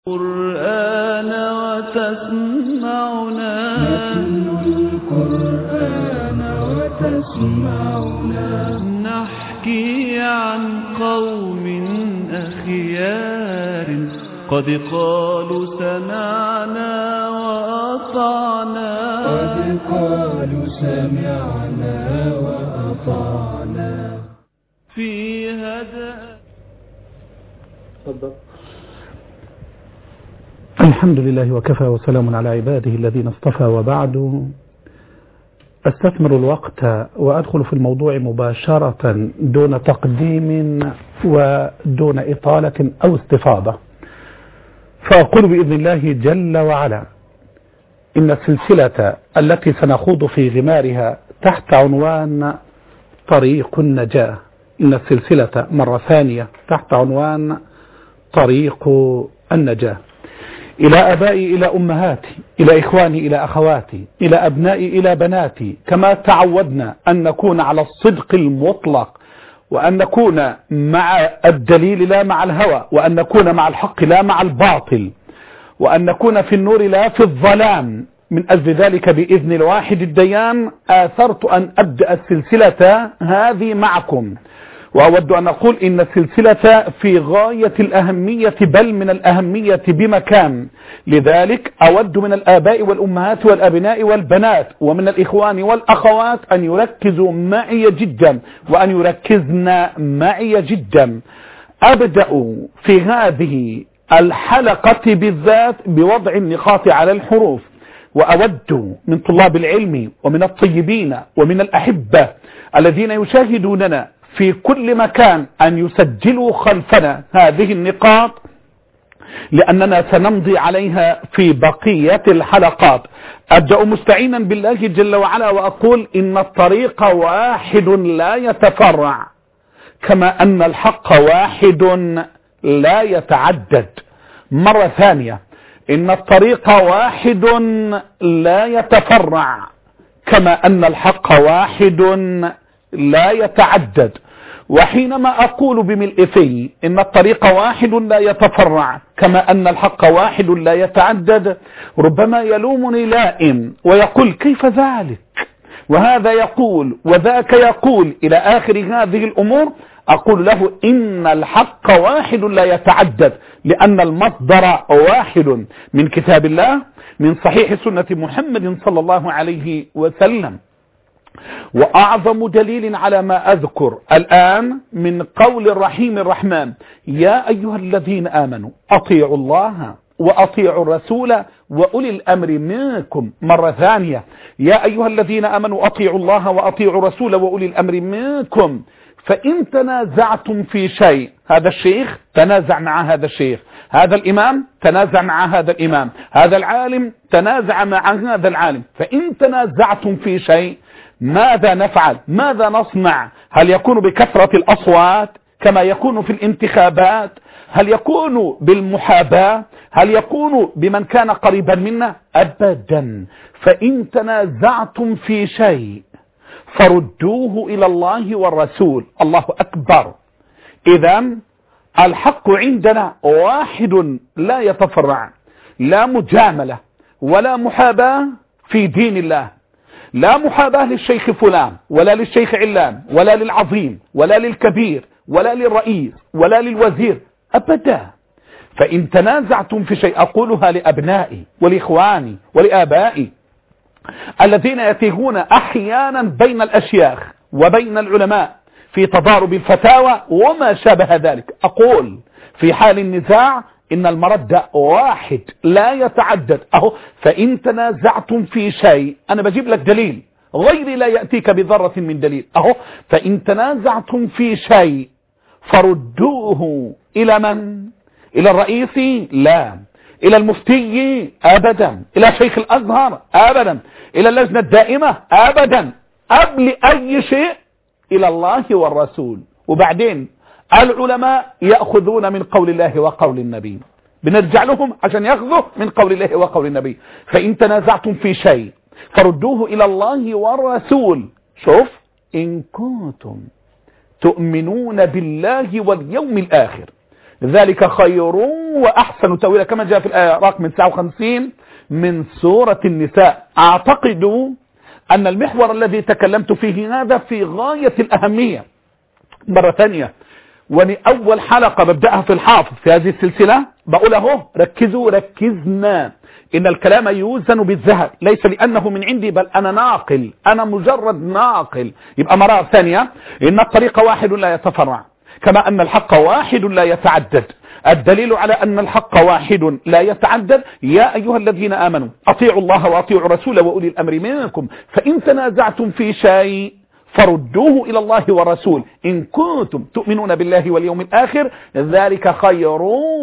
القرآن وتسمعنا القرآن وتسمعنا نحكي عن قوم أخيار قد قالوا سمعنا وأطعنا في هدى. تفضل. الحمد لله وكفى وسلام على عباده الذين اصطفى، وبعد استثمر الوقت وأدخل في الموضوع مباشرة دون تقديم ودون إطالة أو استفاضة، فأقول بإذن الله جل وعلا إن السلسلة التي سنخوض في غمارها تحت عنوان طريق النجاة، إن السلسلة مرة ثانية تحت عنوان طريق النجاة. إلى أبائي، إلى أمهاتي، إلى إخواني، إلى أخواتي، إلى أبنائي، إلى بناتي، كما تعودنا أن نكون على الصدق المطلق، وأن نكون مع الدليل لا مع الهوى، وأن نكون مع الحق لا مع الباطل، وأن نكون في النور لا في الظلام. من أجل ذلك بإذن الواحد الديان آثرت أن أبدأ السلسلة هذه معكم، وأود أن أقول إن السلسلة في غاية الأهمية، بل من الأهمية بمكان. لذلك أود من الآباء والأمهات والأبناء والبنات ومن الإخوان والأخوات أن يركزوا معي جدا، وأن يركزن معي جدا. أبدأ في هذه الحلقة بالذات بوضع النقاط على الحروف، وأود من طلاب العلم ومن الطيبين ومن الأحبة الذين يشاهدوننا في كل مكان أن يسجلوا خلفنا هذه النقاط، لأننا سنمضي عليها في بقية الحلقات. أبدأ مستعينا بالله جل وعلا وأقول إن الطريق واحد لا يتفرع، كما أن الحق واحد لا يتعدد. مرة ثانية، إن الطريق واحد لا يتفرع، كما أن الحق واحد لا يتعدد. وحينما أقول بملء في إن الطريق واحد لا يتفرع كما أن الحق واحد لا يتعدد، ربما يلومني لائم ويقول كيف ذلك، وهذا يقول وذاك يقول إلى آخر هذه الأمور. أقول له إن الحق واحد لا يتعدد، لأن المصدر واحد من كتاب الله، من صحيح سنة محمد صلى الله عليه وسلم. وأعظم دليل على ما أذكر الآن من قول الرحيم الرحمن: يا أيها الذين آمنوا أطيعوا الله وأطيعوا الرسول وأولي الأمر منكم. مرة ثانية، يا أيها الذين آمنوا أطيعوا الله وأطيعوا الرسول وأولي الأمر منكم، فإن تنازعتم في شيء، هذا الشيخ تنازع مع هذا الشيخ، هذا الإمام تنازع مع هذا الإمام، هذا العالم تنازع مع هذا العالم، فإن تنازعتم في شيء ماذا نفعل؟ ماذا نصنع؟ هل يكون بكثرة الأصوات كما يكون في الانتخابات؟ هل يكون بالمحاباة؟ هل يكون بمن كان قريبا منا؟ أبدا. فإن تنازعتم في شيء فردوه إلى الله والرسول. الله أكبر. إذن الحق عندنا واحد لا يتفرع، لا مجاملة ولا محاباة في دين الله، لا محاباة للشيخ فلان ولا للشيخ علان ولا للعظيم ولا للكبير ولا للرئيس ولا للوزير أبدا. فإن تنازعتم في شيء، أقولها لأبنائي ولإخواني ولآبائي الذين يتيهون أحيانا بين الأشياخ وبين العلماء في تضارب الفتاوى وما شابه ذلك، أقول في حال النزاع إن المرد واحد لا يتعدد. أهو فإن تنازعتم في شيء، أنا بجيب لك دليل غيري لا يأتيك بذرة من دليل. أهو فإن تنازعتم في شيء فردوه إلى من؟ إلى الرئيس؟ لا. إلى المفتي؟ أبدا. إلى شيخ الأزهر؟ أبدا. إلى اللجنة الدائمة؟ أبدا. قبل أي شيء إلى الله والرسول. وبعدين العلماء يأخذون من قول الله وقول النبي، بنرجع لهم عشان يأخذوا من قول الله وقول النبي. فإن تنازعتم في شيء فردوه إلى الله والرسول. شوف، إن كنتم تؤمنون بالله واليوم الآخر. ذلك خير وأحسن تأويلا كما جاء في الآية رقم 59 من سورة النساء. أعتقد أن المحور الذي تكلمت فيه هذا في غاية الأهمية. مرة ثانية، أول حلقة ببدأها في الحافظ في هذه السلسلة بقول اهو ركزوا ركزنا إن الكلام يوزن بالذهب، ليس لأنه من عندي بل أنا ناقل، أنا مجرد ناقل. يبقى مرة ثانية إن الطريق واحد لا يتفرع، كما أن الحق واحد لا يتعدد. الدليل على أن الحق واحد لا يتعدد: يا أيها الذين آمنوا أطيعوا الله وأطيعوا الرسول وأولي الأمر منكم فإن تنازعتم في شيء فردوه إلى الله والرسول إن كنتم تؤمنون بالله واليوم الآخر ذلك خير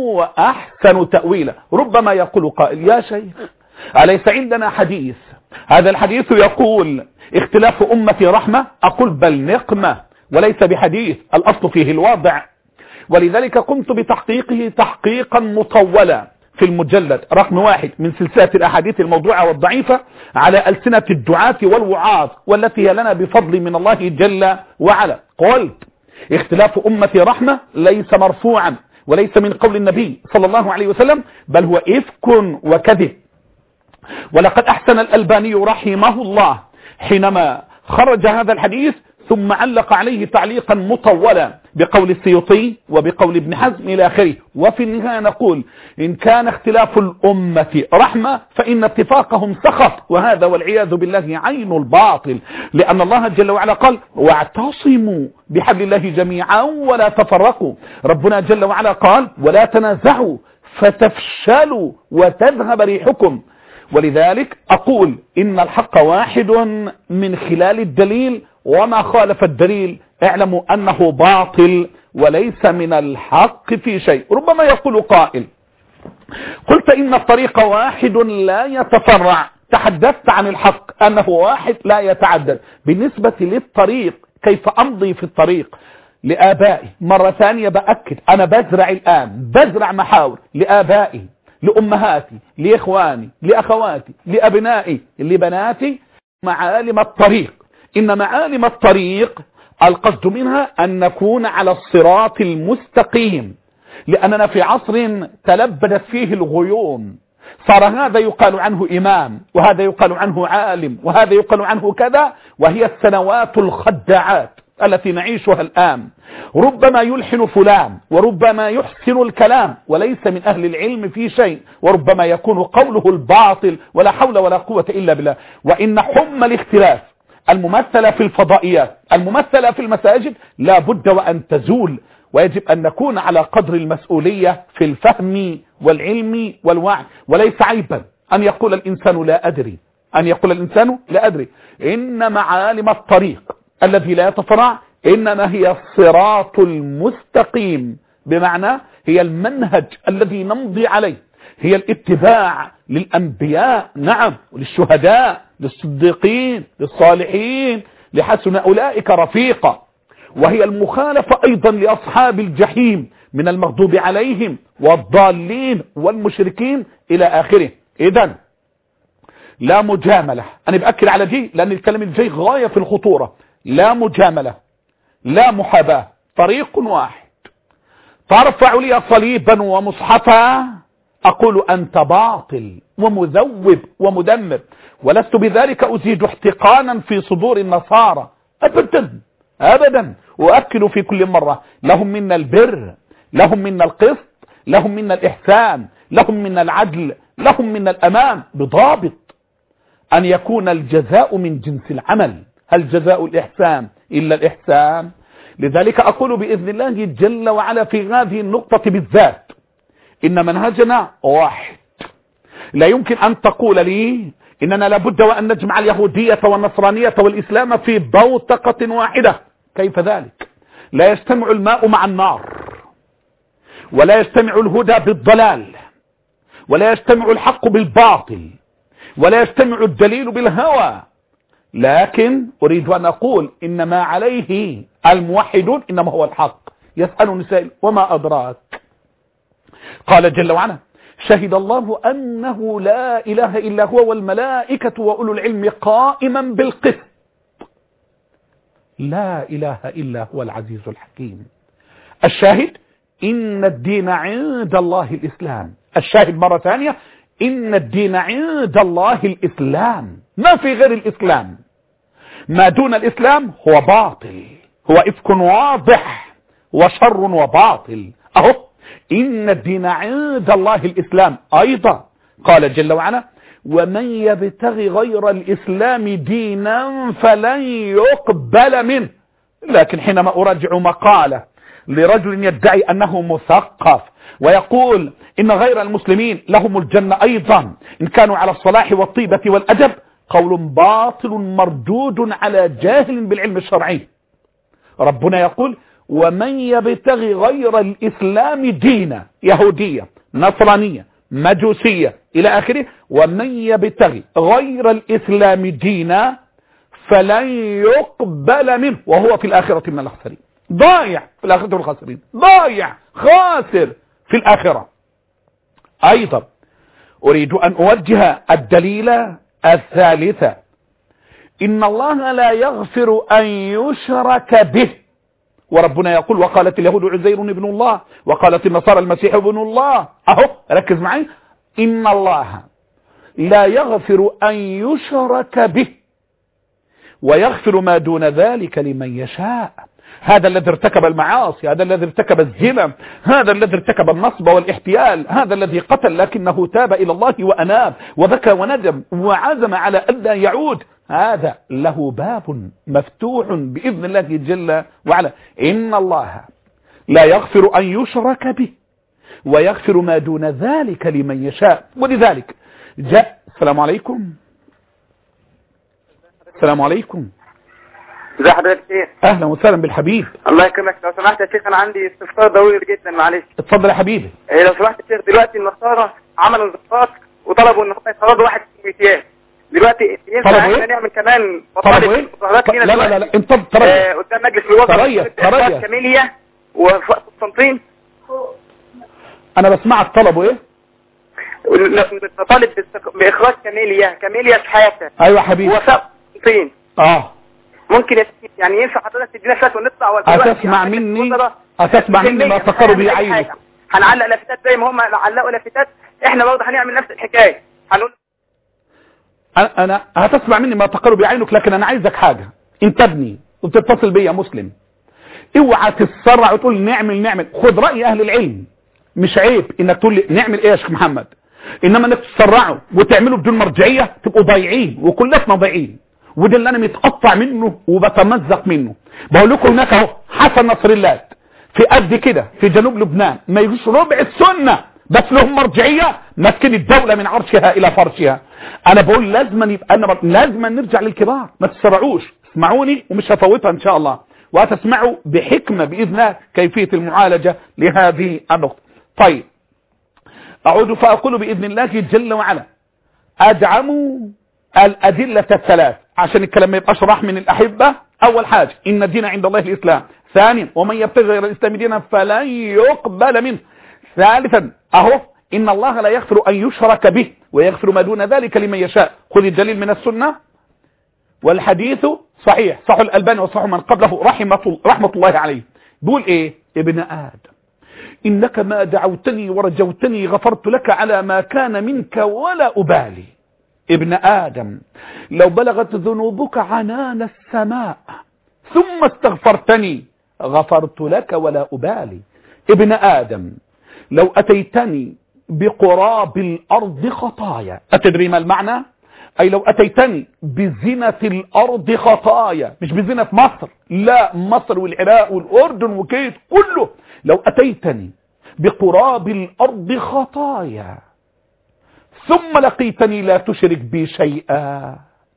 وأحسن تأويلا. ربما يقول قائل: يا شيخ أليس عندنا حديث هذا الحديث يقول اختلاف أمتي رحمة؟ أقول بل نقمة وليس بحديث، الأصل فيه الواضع. ولذلك قمت بتحقيقه تحقيقا مطولا في المجلد رقم 1 من سلسلة الأحاديث الموضوعة والضعيفة على ألسنة الدعاة والوعاظ، والتي هي لنا بفضل من الله جل وعلا. قلت اختلاف أمتي رحمة ليس مرفوعا وليس من قول النبي صلى الله عليه وسلم، بل هو إفك وكذب. ولقد أحسن الألباني رحمه الله حينما خرج هذا الحديث ثم علق عليه تعليقا مطولا بقول السيوطي وبقول ابن حزم إلى آخره. وفي النهاية نقول إن كان اختلاف الأمة رحمة فإن اتفاقهم سخط، وهذا والعياذ بالله عين الباطل، لأن الله جل وعلا قال: واعتصموا بحبل الله جميعا ولا تفرقوا. ربنا جل وعلا قال: ولا تنازعوا فتفشلوا وتذهب ريحكم. ولذلك أقول إن الحق واحد من خلال الدليل، وما خالف الدليل اعلموا أنه باطل وليس من الحق في شيء. ربما يقول قائل: قلت إن الطريق واحد لا يتفرع، تحدثت عن الحق أنه واحد لا يتعدد. بالنسبة للطريق كيف أمضي في الطريق لآبائي؟ مرة ثانية بأكد، أنا بزرع الآن بزرع محاور لآبائي لأمهاتي لإخواني لأخواتي لأبنائي لبناتي معالم الطريق. إن معالم الطريق القصد منها أن نكون على الصراط المستقيم، لأننا في عصر تلبدت فيه الغيوم، صار هذا يقال عنه إمام وهذا يقال عنه عالم وهذا يقال عنه كذا، وهي السنوات الخداعات التي نعيشها الآن. ربما يلحن فلان وربما يحسن الكلام وليس من أهل العلم في شيء، وربما يكون قوله الباطل ولا حول ولا قوة إلا بالله. وإن حم الاختلاف الممثلة في الفضائيات الممثلة في المساجد لا بد وأن تزول، ويجب أن نكون على قدر المسؤولية في الفهم والعلم والوعي. وليس عيبا أن يقول الإنسان لا أدري، أن يقول الإنسان لا أدري. إن معالم الطريق الذي لا يتفرع إنما هي الصراط المستقيم، بمعنى هي المنهج الذي نمضي عليه، هي الاتباع للأنبياء نعم، وللشهداء للصديقين للصالحين لحسن أولئك رفيقا، وهي المخالفة أيضا لأصحاب الجحيم من المغضوب عليهم والضالين والمشركين إلى آخره. إذن لا مجاملة، أنا بأكد على دي لأن الكلام الجاي غاية في الخطورة. لا مجاملة لا محاباة، طريق واحد. ترفع لي صليبا ومصحفا أقول أنت باطل ومذوب ومدمر، ولست بذلك أزيد احتقانا في صدور النصارى أبدا أبدا. وأكد في كل مرة لهم منا البر، لهم منا القسط، لهم منا الإحسان، لهم منا العدل، لهم منا الأمان، بضابط أن يكون الجزاء من جنس العمل. هل جزاء الإحسان إلا الإحسان؟ لذلك أقول بإذن الله جل وعلا في هذه النقطة بالذات إن منهجنا واحد. لا يمكن أن تقول لي إننا لابد وأن نجمع اليهودية والنصرانية والإسلام في بوتقة واحدة. كيف ذلك؟ لا يجتمع الماء مع النار، ولا يجتمع الهدى بالضلال، ولا يجتمع الحق بالباطل، ولا يجتمع الدليل بالهوى. لكن أريد أن أقول إن ما عليه الموحدون إنما هو الحق. يسألني سائل: وما أدراك؟ قال جل وعلا: شهد الله أنه لا إله إلا هو والملائكة وأولو العلم قائما بالقسط. لا إله إلا هو العزيز الحكيم. الشاهد إن الدين عند الله الإسلام. الشاهد مرة ثانية، إن الدين عند الله الإسلام، ما في غير الإسلام. ما دون الإسلام هو باطل، هو إفك واضح وشر وباطل. أهو إن الدين عند الله الإسلام. أيضا قال جل وعلا ومن يبتغي غير الإسلام دينا فلن يقبل منه. لكن حينما أراجع مقالة لرجل يدعي أنه مثقف ويقول إن غير المسلمين لهم الجنة أيضا إن كانوا على الصلاح والطيبة والأدب، قول باطل مردود على جاهل بالعلم الشرعي. ربنا يقول ومن يبتغي غير الإسلام دينا، يهودية نصرانية مجوسية إلى آخره، ومن يبتغي غير الإسلام دينا فلن يقبل منه وهو في الآخرة من الخاسرين. ضايع في الآخرة من الخاسرين، ضايع خاسر في الآخرة. أيضا أريد أن أوجه الدليل الثالثة، إن الله لا يغفر أن يشرك به، وربنا يقول وقالت اليهود عزير ابن الله وقالت النصارى المسيح ابن الله. أهو ركز معي، إن الله لا يغفر أن يشرك به ويغفر ما دون ذلك لمن يشاء. هذا الذي ارتكب المعاصي، هذا الذي ارتكب الزنا، هذا الذي ارتكب النصب والاحتيال، هذا الذي قتل لكنه تاب إلى الله وأناب وبكى وندم وعزم على ألا يعود، هذا له باب مفتوح بإذن الله جل وعلا. إن الله لا يغفر أن يشرك به ويغفر ما دون ذلك لمن يشاء. ولذلك جاء السلام عليكم. السلام عليكم. ازي حضرتك يا شيخ؟ اهلا وسهلا بالحبيب. الله يكرمك. لو سمحت يا شيخ انا عندي استفسار ضروري جدا معلش. اتفضل يا حبيبي. لو سمحت يا شيخ، دلوقتي النصارى عملوا انتخابات وطلبوا ان هم يفرضوا واحد في الميتيات. دلوقتي ينفع احنا نعمل كمان مطالب مظاهرات لينا؟ لا انت قدام مجلس الوزراء كاميليا وقسطنطين. انا بسمعك. طلبوا ايه؟ نطالب باخراج كاميليا شحاته. ايوه يا حبيبي. وقسطنطين. ممكن يعني ينفع حضرتك تدينا شات ونطلع هتسمع مني ما فكروا بيه عينك. هنعلق لافتات زي ما هم علقوا لافتات، احنا برضه هنعمل نفس الحكايه. هنقول انا هتسمع مني ما فكروا بيه عينك، لكن انا عايزك حاجه. انت ابني وبتتصل بيا مسلم، اوعى تتسرع وتقول نعمل. خد راي اهل العلم. مش عيب انك تقول لي نعمل ايه يا شيخ محمد، انما انك تسرعوا وتعملوا بدون مرجعيه تبقوا ضايعين، وكلنا ضايعين. وده اللي انا متقطع منه وبتمزق منه. بقول لكم هناك اهو حسن نصر الله في قد كده في جنوب لبنان ما يجوش ربع السنه، بس لهم مرجعيه ماسكين الدوله من عرشها الى فرشها. انا بقول لازم نرجع للكبار، ما تسرعوش. اسمعوني ومش هفوتها ان شاء الله، وهتسمعوا بحكمه باذن الله كيفيه المعالجه لهذه النقطه. طيب اعود فاقول باذن الله جل وعلا ادعموا الأدلة الثلاث عشان الكلام ما يبقاش راح من الأحبة. أول حاجة إن الدين عند الله الإسلام. ثانيا ومن يبتغي غير الإسلام دينا فلن يقبل منه. ثالثا أهو إن الله لا يغفر أن يشرك به ويغفر ما دون ذلك لمن يشاء. خذ الدليل من السنة والحديث صحيح، صح الألباني وصح من قبله رحمة الله عليه. بيقول إيه؟ ابن آدم إنك ما دعوتني ورجوتني غفرت لك على ما كان منك ولا أبالي. ابن آدم لو بلغت ذنوبك عنان السماء ثم استغفرتني غفرت لك ولا أبالي. ابن آدم لو أتيتني بقراب الأرض خطايا، أتدري ما المعنى؟ أي لو أتيتني بزنة الأرض خطايا، مش بزنة مصر، لا، مصر والعراق والأردن وكيت كله. لو أتيتني بقراب الأرض خطايا ثم لقيتني لا تشرك بي شيئا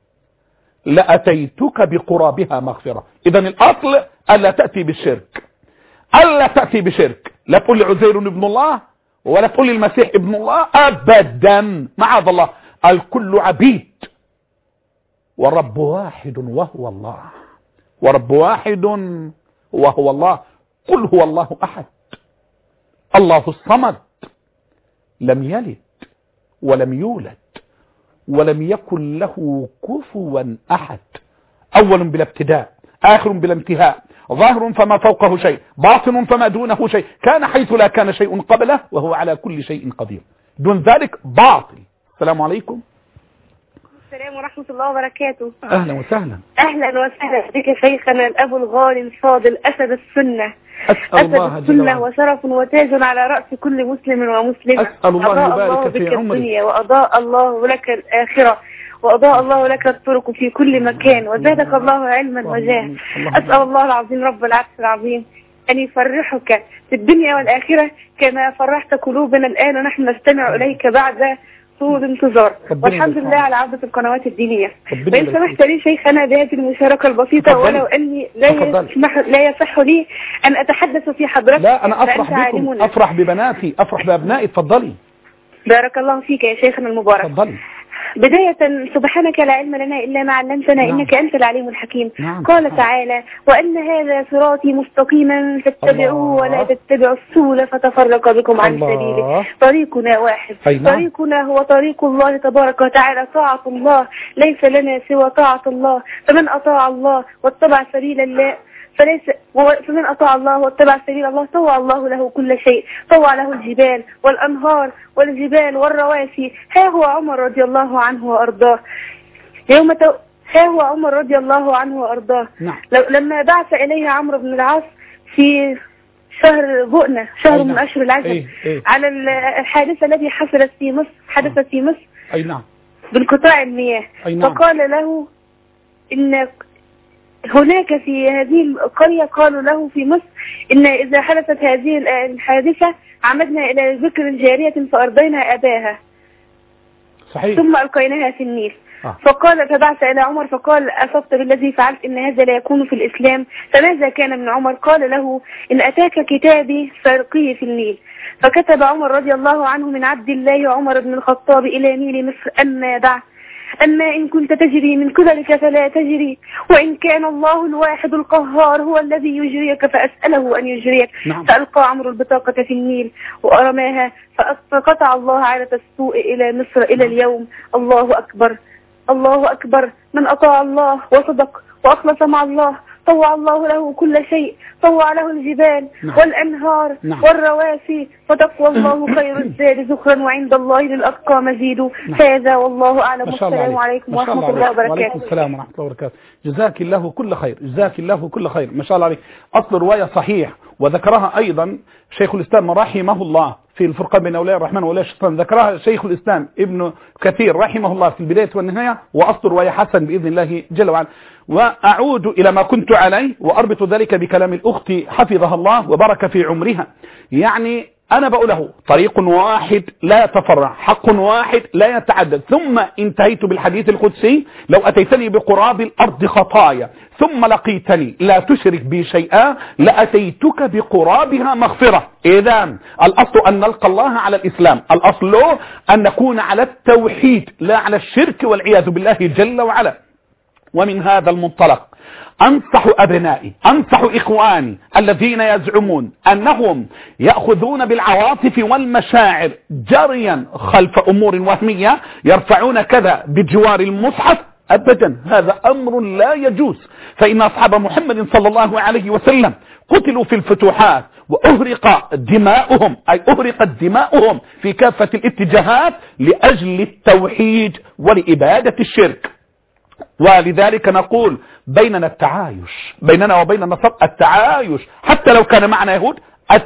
لأتيتك بقرابها مغفرة. إذن الأصل ألا تأتي بالشرك، ألا تأتي بشرك. لا تقول لي عزير ابن الله ولا تقول لي المسيح ابن الله أبدا، معاذ الله. الكل عبيد والرب واحد وهو الله، ورب واحد وهو الله. قل هو الله أحد الله الصمد لم يلد ولم يولد ولم يكن له كفوا أحد. أول بلا ابتداء، آخر بلا انتهاء، ظاهر فما فوقه شيء، باطن فما دونه شيء، كان حيث لا كان شيء قبله، وهو على كل شيء قدير. دون ذلك باطل. السلام عليكم. السلام ورحمة الله وبركاته. أهلا وسهلا. أهلا وسهلا بك شيخنا الأب الغالي الفاضل أسد السنة. أسأل الله جل وعلا وشرف وتاج على رأس كل مسلم ومسلمة. أسأل الله يبارك في عمرك الدنيا وأضاء الله لك الآخرة وأضاء الله لك الطرق في كل مكان وزادك الله علما وجاه. أسأل الله العظيم رب العرش العظيم أن يفرحك في الدنيا والآخرة كما فرحت قلوبنا الآن ونحن نستمع إليك بعد طول انتظار. والحمد لله على عودة القنوات الدينية. وإن سمحت لي شيخنا بهذه المشاركة البسيطة ولو أني لا يصح لي أن أتحدث في حضرتك. لا أنا أفرح بكم، أفرح ببناتي، أفرح بأبنائي. اتفضلي. بارك الله فيك يا شيخنا المبارك. اتفضلي. بداية سبحانك لا علم لنا إلا ما علمتنا. نعم. إنك أنت العليم الحكيم. نعم. قال تعالى وأن هذا صراطي مستقيما فاتبعوه ولا تتبعوا السبل فتفرق بكم عن سبيله طريقنا واحد. نعم. طريقنا هو طريق الله تبارك وتعالى طاعة الله، ليس لنا سوى طاعة الله. فمن أطاع الله واتبع سبيل الله فمن أطاع الله واتبع سبيل الله طوع الله له كل شيء، طوع له الجبال والأنهار والجبال والرواسي. ها هو عمر رضي الله عنه وأرضاه ها هو عمر رضي الله عنه وأرضاه. نعم. لما بعث إليه عمرو بن العاص في شهر بؤنة، شهر من أشهر العجب، على الحادثة التي حصلت في مصر، حدثت في مصر. أي نعم. بانقطاع المياه. نعم. فقال له إن هناك في هذه القرية قالوا له في مصر إن إذا حدثت هذه الحادثة عمدنا إلى ذكر جارية فأرضينا أباها. صحيح. ثم ألقيناها في النيل. فقال فبعث إلى عمر فقال أصبت بالذي فعلت إن هذا لا يكون في الإسلام. فماذا كان من عمر؟ قال له إن أتاك كتابي فألقيه في النيل. فكتب عمر رضي الله عنه من عبد الله عمر بن الخطاب إلى نيل مصر أما بعد، أما إن كنت تجري من قبلك فلا تجري، وإن كان الله الواحد القهار هو الذي يجريك فأسأله أن يجريك. نعم. فألقى عمرو البطاقة في النيل وأرماها فقطع الله عادة السوء إلى مصر إلى اليوم. الله أكبر الله أكبر. من أطاع الله وصدق وأخلص مع الله طوع الله له كل شيء، طوع له الجبال. نعم. والأنهار. نعم. والرواسي. فتقوى الله خير الزاد ذخرا وعند الله للأتقى مزيد. نعم. هذا والله أعلم. والسلام عليكم ورحمة الله وبركاته. وعليكم السلام ورحمة الله وبركاته. جزاك الله كل خير، جزاك الله كل خير. ما شاء الله عليك. أصل رواية صحيح وذكرها أيضا شيخ الإسلام رحمه الله في الفرقان بين أولياء الرحمن وأولياء الشيطان، ذكرها شيخ الإسلام ابن كثير رحمه الله في البداية والنهاية، وأصل رواية حسن بإذن الله جل وعلا. وأعود إلى ما كنت عليه وأربط ذلك بكلام الأخت حفظها الله وبارك في عمرها. يعني أنا بقوله طريق واحد لا يتفرع، حق واحد لا يتعدد. ثم انتهيت بالحديث القدسي لو أتيتني بقراب الأرض خطايا ثم لقيتني لا تشرك بي شيئا لأتيتك بقرابها مغفرة. إذن الأصل أن نلقى الله على الإسلام، الأصل أن نكون على التوحيد لا على الشرك والعياذ بالله جل وعلا. ومن هذا المنطلق أنصح أبنائي، أنصح إخواني الذين يزعمون أنهم يأخذون بالعواطف والمشاعر جريا خلف أمور وهمية يرفعون كذا بجوار المصحف، أبدا هذا أمر لا يجوز. فإن أصحاب محمد صلى الله عليه وسلم قتلوا في الفتوحات وأهرق دماؤهم، أي أهرقت دماؤهم في كافة الاتجاهات لأجل التوحيد ولإبادة الشرك. ولذلك نقول بيننا التعايش، بيننا وبين النصارى التعايش، حتى لو كان معنا يهود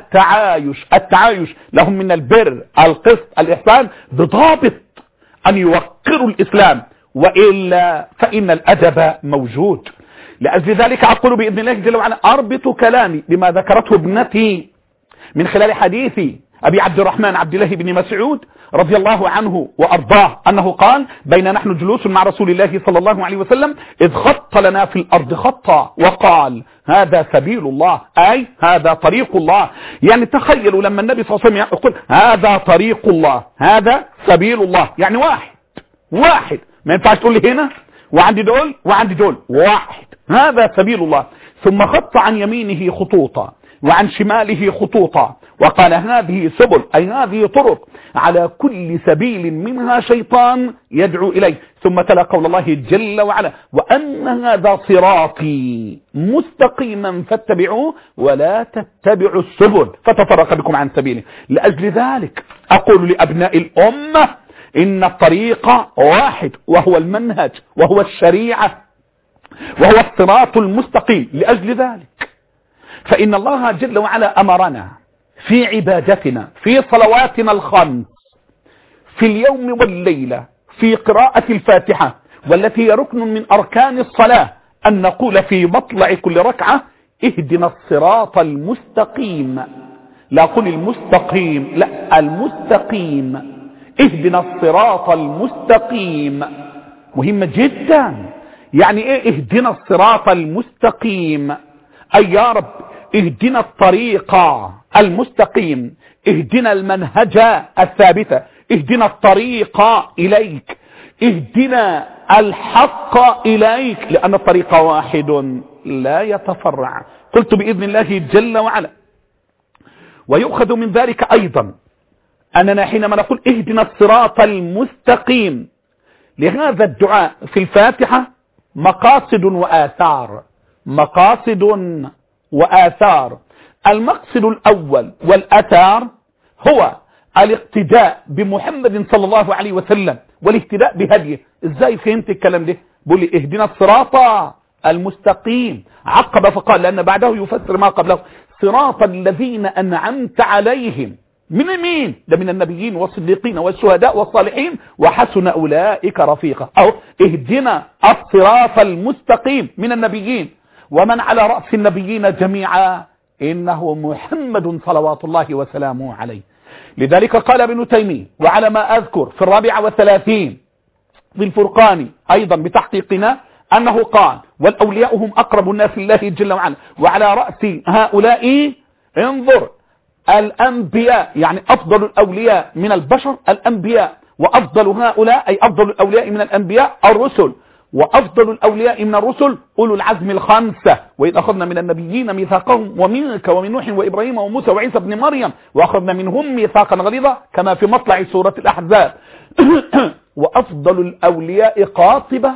التعايش لهم من البر القسط الإحسان بضابط أن يوقروا الإسلام، وإلا فإن الأدب موجود. لأجل ذلك أقول بإذن الله جل وعلا أربط كلامي بما ذكرته ابنتي من خلال حديث أبي عبد الرحمن عبد الله بن مسعود رضي الله عنه وأرضاه أنه قال بين نحن جلوس مع رسول الله صلى الله عليه وسلم إذ خط لنا في الأرض خطا وقال هذا سبيل الله، أي هذا طريق الله. يعني تخيلوا لما النبي صلى الله عليه وسلم يقول هذا طريق الله هذا سبيل الله، يعني واحد ما ينفعش تقول لي هنا وعندي دول وعندي دول، واحد هذا سبيل الله. ثم خط عن يمينه خطوطا وعن شماله خطوطا وقال هذه سبل، أي هذه طرق على كل سبيل منها شيطان يدعو إليه. ثم تلا قول الله جل وعلا وأن هذا صراطي مستقيما فاتبعوه ولا تتبعوا السبل فتفرق بكم عن سبيله. لأجل ذلك أقول لأبناء الأمة إن الطريق واحد، وهو المنهج وهو الشريعة وهو الصراط المستقيم. لأجل ذلك فإن الله جل وعلا أمرنا في عبادتنا في صلواتنا الخمس في اليوم والليلة في قراءة الفاتحة، والتي هي ركن من أركان الصلاة، أن نقول في مطلع كل ركعة اهدنا الصراط المستقيم. لا أقول المستقيم، لا المستقيم. اهدنا الصراط المستقيم مهمة جدا. يعني ايه اهدنا الصراط المستقيم؟ أي يا رب اهدنا الطريق المستقيم، اهدنا المنهج الثابت، اهدنا الطريق إليك، اهدنا الحق إليك، لأن الطريق واحد لا يتفرع. قلت بإذن الله جل وعلا. ويؤخذ من ذلك أيضا أننا حينما نقول اهدنا الصراط المستقيم، لهذا الدعاء في الفاتحة مقاصد وآثار. مقاصد وآثار. المقصد الأول والآثار هو الاقتداء بمحمد صلى الله عليه وسلم والاهتداء بهديه. ازاي فهمت الكلام ده؟ بقول لي اهدنا الصراط المستقيم، عقب فقال لأن بعده يفسر ما قبله صراط الذين أنعمت عليهم. من مين؟ ده من النبيين والصديقين والشهداء والصالحين وحسن أولئك رفيقا. أو اهدنا الصراط المستقيم من النبيين، ومن على رأس النبيين جميعا إنه محمد صلوات الله وسلامه عليه. لذلك قال ابن تيمية وعلى ما أذكر في 34 في الفرقان أيضا بتحقيقنا أنه قال والأولياء هم أقرب الناس لله جل وعلا، وعلى رأس هؤلاء انظر الأنبياء، يعني أفضل الأولياء من البشر الأنبياء، وأفضل هؤلاء أي أفضل الأولياء من الأنبياء الرسل، وأفضل الأولياء من الرسل أولو العزم الخمسة. وإذ أخذنا من النبيين ميثاقهم ومنك ومن نوح وإبراهيم وموسى وعيسى بن مريم وأخذنا منهم ميثاقا غليظا كما في مطلع سورة الأحزاب. وأفضل الأولياء قاطبة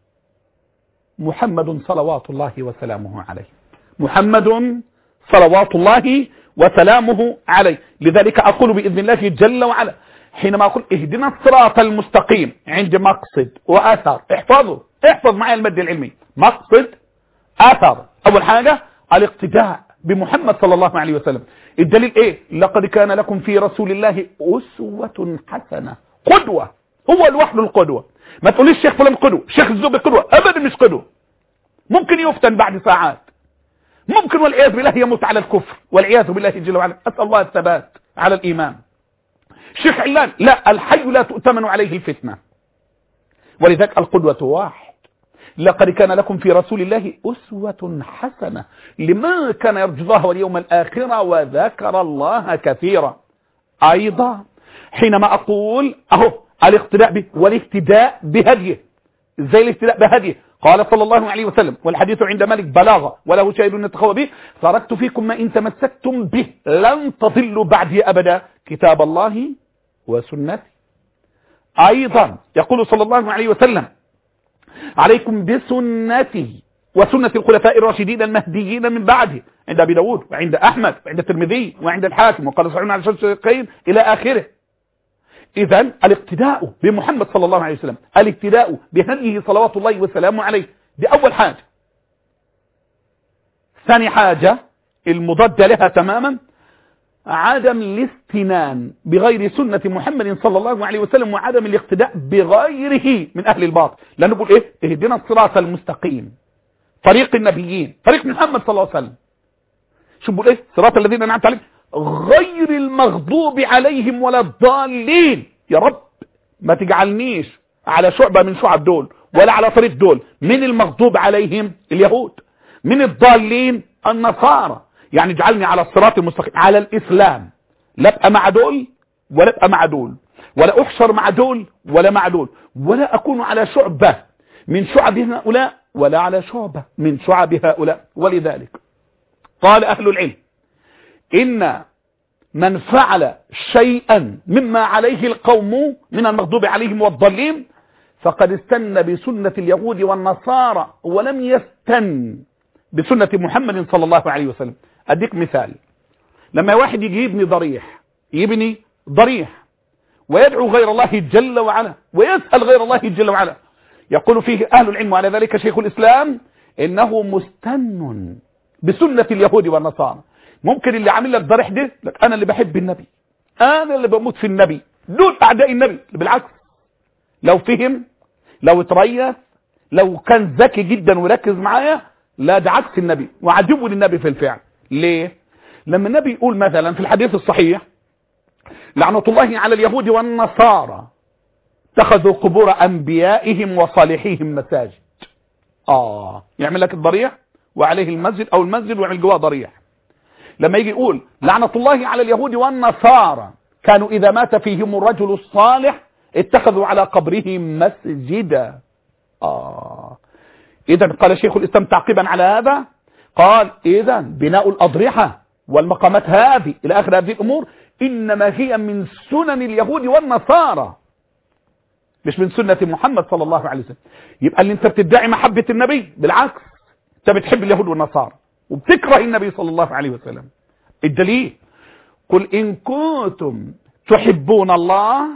محمد صلوات الله وسلامه عليه. محمد صلوات الله وسلامه عليه. لذلك أقول بإذن الله جل وعلا حينما أقول اهدنا الصراط المستقيم عند مقصد وآثار، احفظ معي المد العلمي، مقصد آثار. أول حاجة الاقتداء بمحمد صلى الله عليه وسلم. الدليل ايه؟ لقد كان لكم في رسول الله أسوة حسنة، قدوة، هو لوحده القدوة. ما تقوليش الشيخ فلان قدوة، الشيخ الزوبي قدوة، أبدا مش قدوة. ممكن يفتن بعد ساعات، ممكن والعياذ بالله يموت على الكفر والعياذ بالله جل وعلا. أسأل الله الثبات على الإيمان. الشيخ علان لا، الحي لا تؤتمن عليه الفتنة، ولذلك القدوة واحد. لقد كان لكم في رسول الله أسوة حسنة لمن كان يرجو الله واليوم الآخر وذكر الله كثيرا. أيضا حينما أقول أهو الاقتداء به والاهتداء بهديه. ازاي الاهتداء بهديه؟ قال صلى الله عليه وسلم والحديث عند مالك بلاغة وله شاهد يتقوى به: تركت فيكم ما إن تمسكتم به لن تضلوا بعدي أبدا، كتاب الله وسنتي. أيضا يقول صلى الله عليه وسلم: عليكم بسنتي وسنة الخلفاء الراشدين المهديين من بعده، عند أبي داود وعند أحمد وعند الترمذي وعند الحاكم وقال صحيح على الشيخين إلى آخره. إذن الاقتداء بمحمد صلى الله عليه وسلم، الاقتداء بهديه صلوات الله وسلامه عليه، دي أول حاجة. ثاني حاجة المضادة لها تماما عدم الاستنان بغير سنة محمد صلى الله عليه وسلم، وعدم الاقتداء بغيره من أهل الباطل. لأنه نقول إيه؟ اهدنا الصراط المستقيم، طريق النبيين، طريق محمد صلى الله عليه وسلم. شو بقول إيه؟ صراط الذين أنعمت عليهم غير المغضوب عليهم ولا الضالين. يا رب ما تجعلنيش على شعبة من شعب دول ولا على طريق دول. من المغضوب عليهم اليهود، من الضالين النصارى. يعني اجعلني على الصراط المستقيم، على الإسلام، لا ابقى مع دول ولا ابقى مع دول، ولا احشر مع دول ولا مع دول، ولا اكون على شعبة من شعب هؤلاء ولا على شعبة من شعب هؤلاء. ولذلك قال أهل العلم: إن من فعل شيئا مما عليه القوم من المغضوب عليهم والضالين فقد استنى بسنة اليهود والنصارى ولم يستن بسنة محمد صلى الله عليه وسلم. أديك مثال، لما واحد يجي يبني ضريح ويدعو غير الله جل وعلا ويسأل غير الله جل وعلا، يقول فيه أهل العلم وعلى ذلك شيخ الإسلام إنه مستن بسنة اليهود والنصارى. ممكن اللي عامل لك ضريح ده لك أنا اللي بحب النبي، أنا اللي بموت في النبي، دول أعداء النبي. بالعكس، لو فهم، لو اتريث، لو كان ذكي جدا وركز معايا، لا ده عكس النبي وعدو للنبي في الفعل. ليه؟ لما النبي يقول مثلا في الحديث الصحيح لعنة الله على اليهود والنصارى اتخذوا قبور أنبيائهم وصالحيهم مساجد. يعمل لك الضريح وعليه المسجد أو المسجد ويعمل جواه ضريح. لما يجي يقول لعنة الله على اليهود والنصارى كانوا إذا مات فيهم الرجل الصالح اتخذوا على قبره مسجدا. إذن قال شيخ الإسلام تعقيبا على هذا، قال إذن بناء الأضرحة والمقامات هذه إلى آخر هذه الأمور إنما هي من سنن اليهود والنصارى، مش من سنة محمد صلى الله عليه وسلم. يبقى اللي انت بتدعي محبة النبي، بالعكس انت بتحب اليهود والنصارى وبتكره النبي صلى الله عليه وسلم. الدليل قل إن كنتم تحبون الله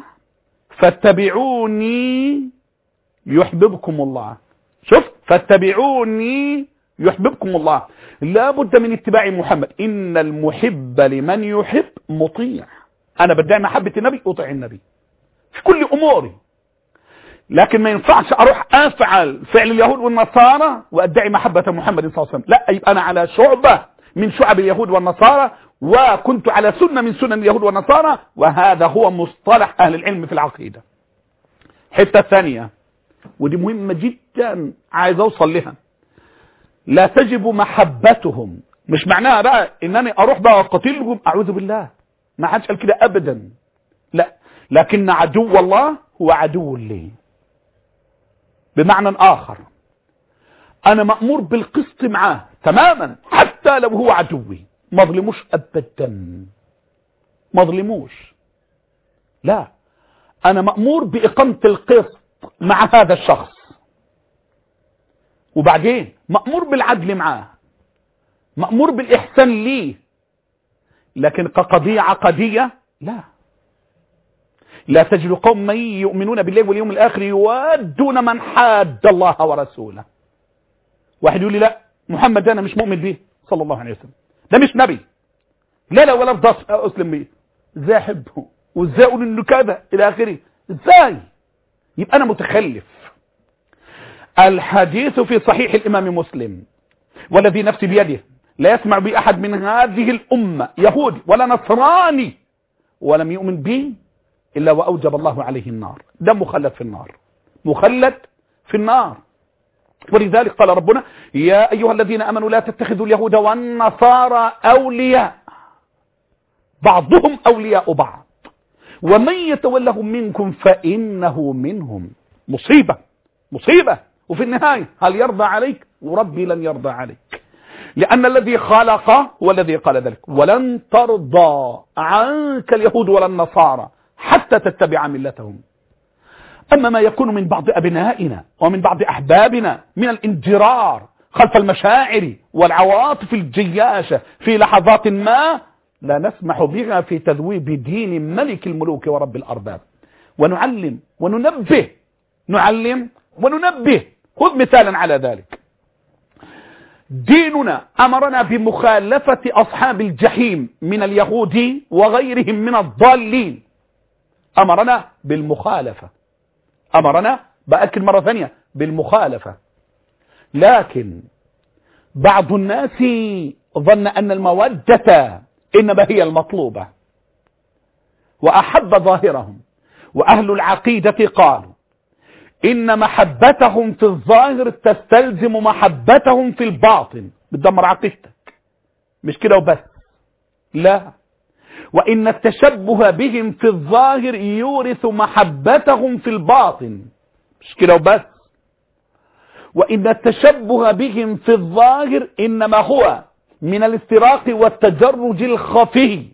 فاتبعوني يحببكم الله. شوف، فاتبعوني يحببكم الله. لا بد من اتباع محمد، إن المحب لمن يحب مطيع. أنا بدعي محبة النبي أطيع النبي في كل أموري، لكن ما ينفعش أروح أفعل فعل اليهود والنصارى وأدعي محبة محمد صلى الله عليه وسلم. لا، يبقى أنا على شعبة من شعب اليهود والنصارى وكنت على سنة من سنن اليهود والنصارى، وهذا هو مصطلح أهل العلم في العقيدة. حتة ثانية ودي مهمة جدا عايز أوصل لها، لا تجب محبتهم. مش معناها بقى إنني أروح بقى أقتلهم، أعوذ بالله، ما حدش قال كده أبدا. لا، لكن عدو الله هو عدو لي. بمعنى آخر أنا مأمور بالقسط معاه تماما حتى لو هو عدوي، ما ظلموش أبدا، ما ظلموش. لا، أنا مأمور بإقامة القسط مع هذا الشخص، وبعدين مأمور بالعدل معاه، مأمور بالإحسان ليه، لكن كقضية عقدية لا تجد قوم يؤمنون بالله واليوم الآخر يودون من حاد الله ورسوله. واحد يقول لي لا محمد أنا مش مؤمن به صلى الله عليه وسلم، ده مش نبي، لا ولا أرضى أسلم به، ازاي أحبه وازاي أقول إنه كذا إلى آخره، ازاي؟ يبقى أنا متخلف. الحديث في صحيح الإمام مسلم والذي نفسي بيده لا يسمع بي أحد من هذه الأمة يهودي ولا نصراني ولم يؤمن به إلا وأوجب الله عليه النار، ده مخلد في النار، مخلد في النار. ولذلك قال ربنا يا أيها الذين أمنوا لا تتخذوا اليهود والنصارى أولياء بعضهم أولياء بعض ومن يتولهم منكم فإنه منهم. مصيبة مصيبة. وفي النهاية هل يرضى عليك؟ وربي لن يرضى عليك، لأن الذي خلق هو الذي قال ذلك ولن ترضى عنك اليهود ولا النصارى حتى تتبع ملتهم. أما ما يكون من بعض أبنائنا ومن بعض أحبابنا من الانجرار خلف المشاعر والعواطف الجياشة في لحظات ما لا نسمح بها في تذويب دين ملك الملوك ورب الأرباب. ونعلم وننبه، نعلم وننبه. خذ مثالا على ذلك، ديننا أمرنا بمخالفة أصحاب الجحيم من اليهود وغيرهم من الضالين، أمرنا بالمخالفة، أمرنا بأكد مرة ثانية بالمخالفة. لكن بعض الناس ظن أن المودة إنما هي المطلوبة وأحب ظاهرهم، وأهل العقيدة قالوا إن محبتهم في الظاهر تستلزم محبتهم في الباطن، بتدمر عقيدتك. مش كده وبس، لا، وإن التشبه بهم في الظاهر يورث محبتهم في الباطن. مش كده وبس، وإن التشبه بهم في الظاهر إنما هو من الافتراق والتدرج الخفي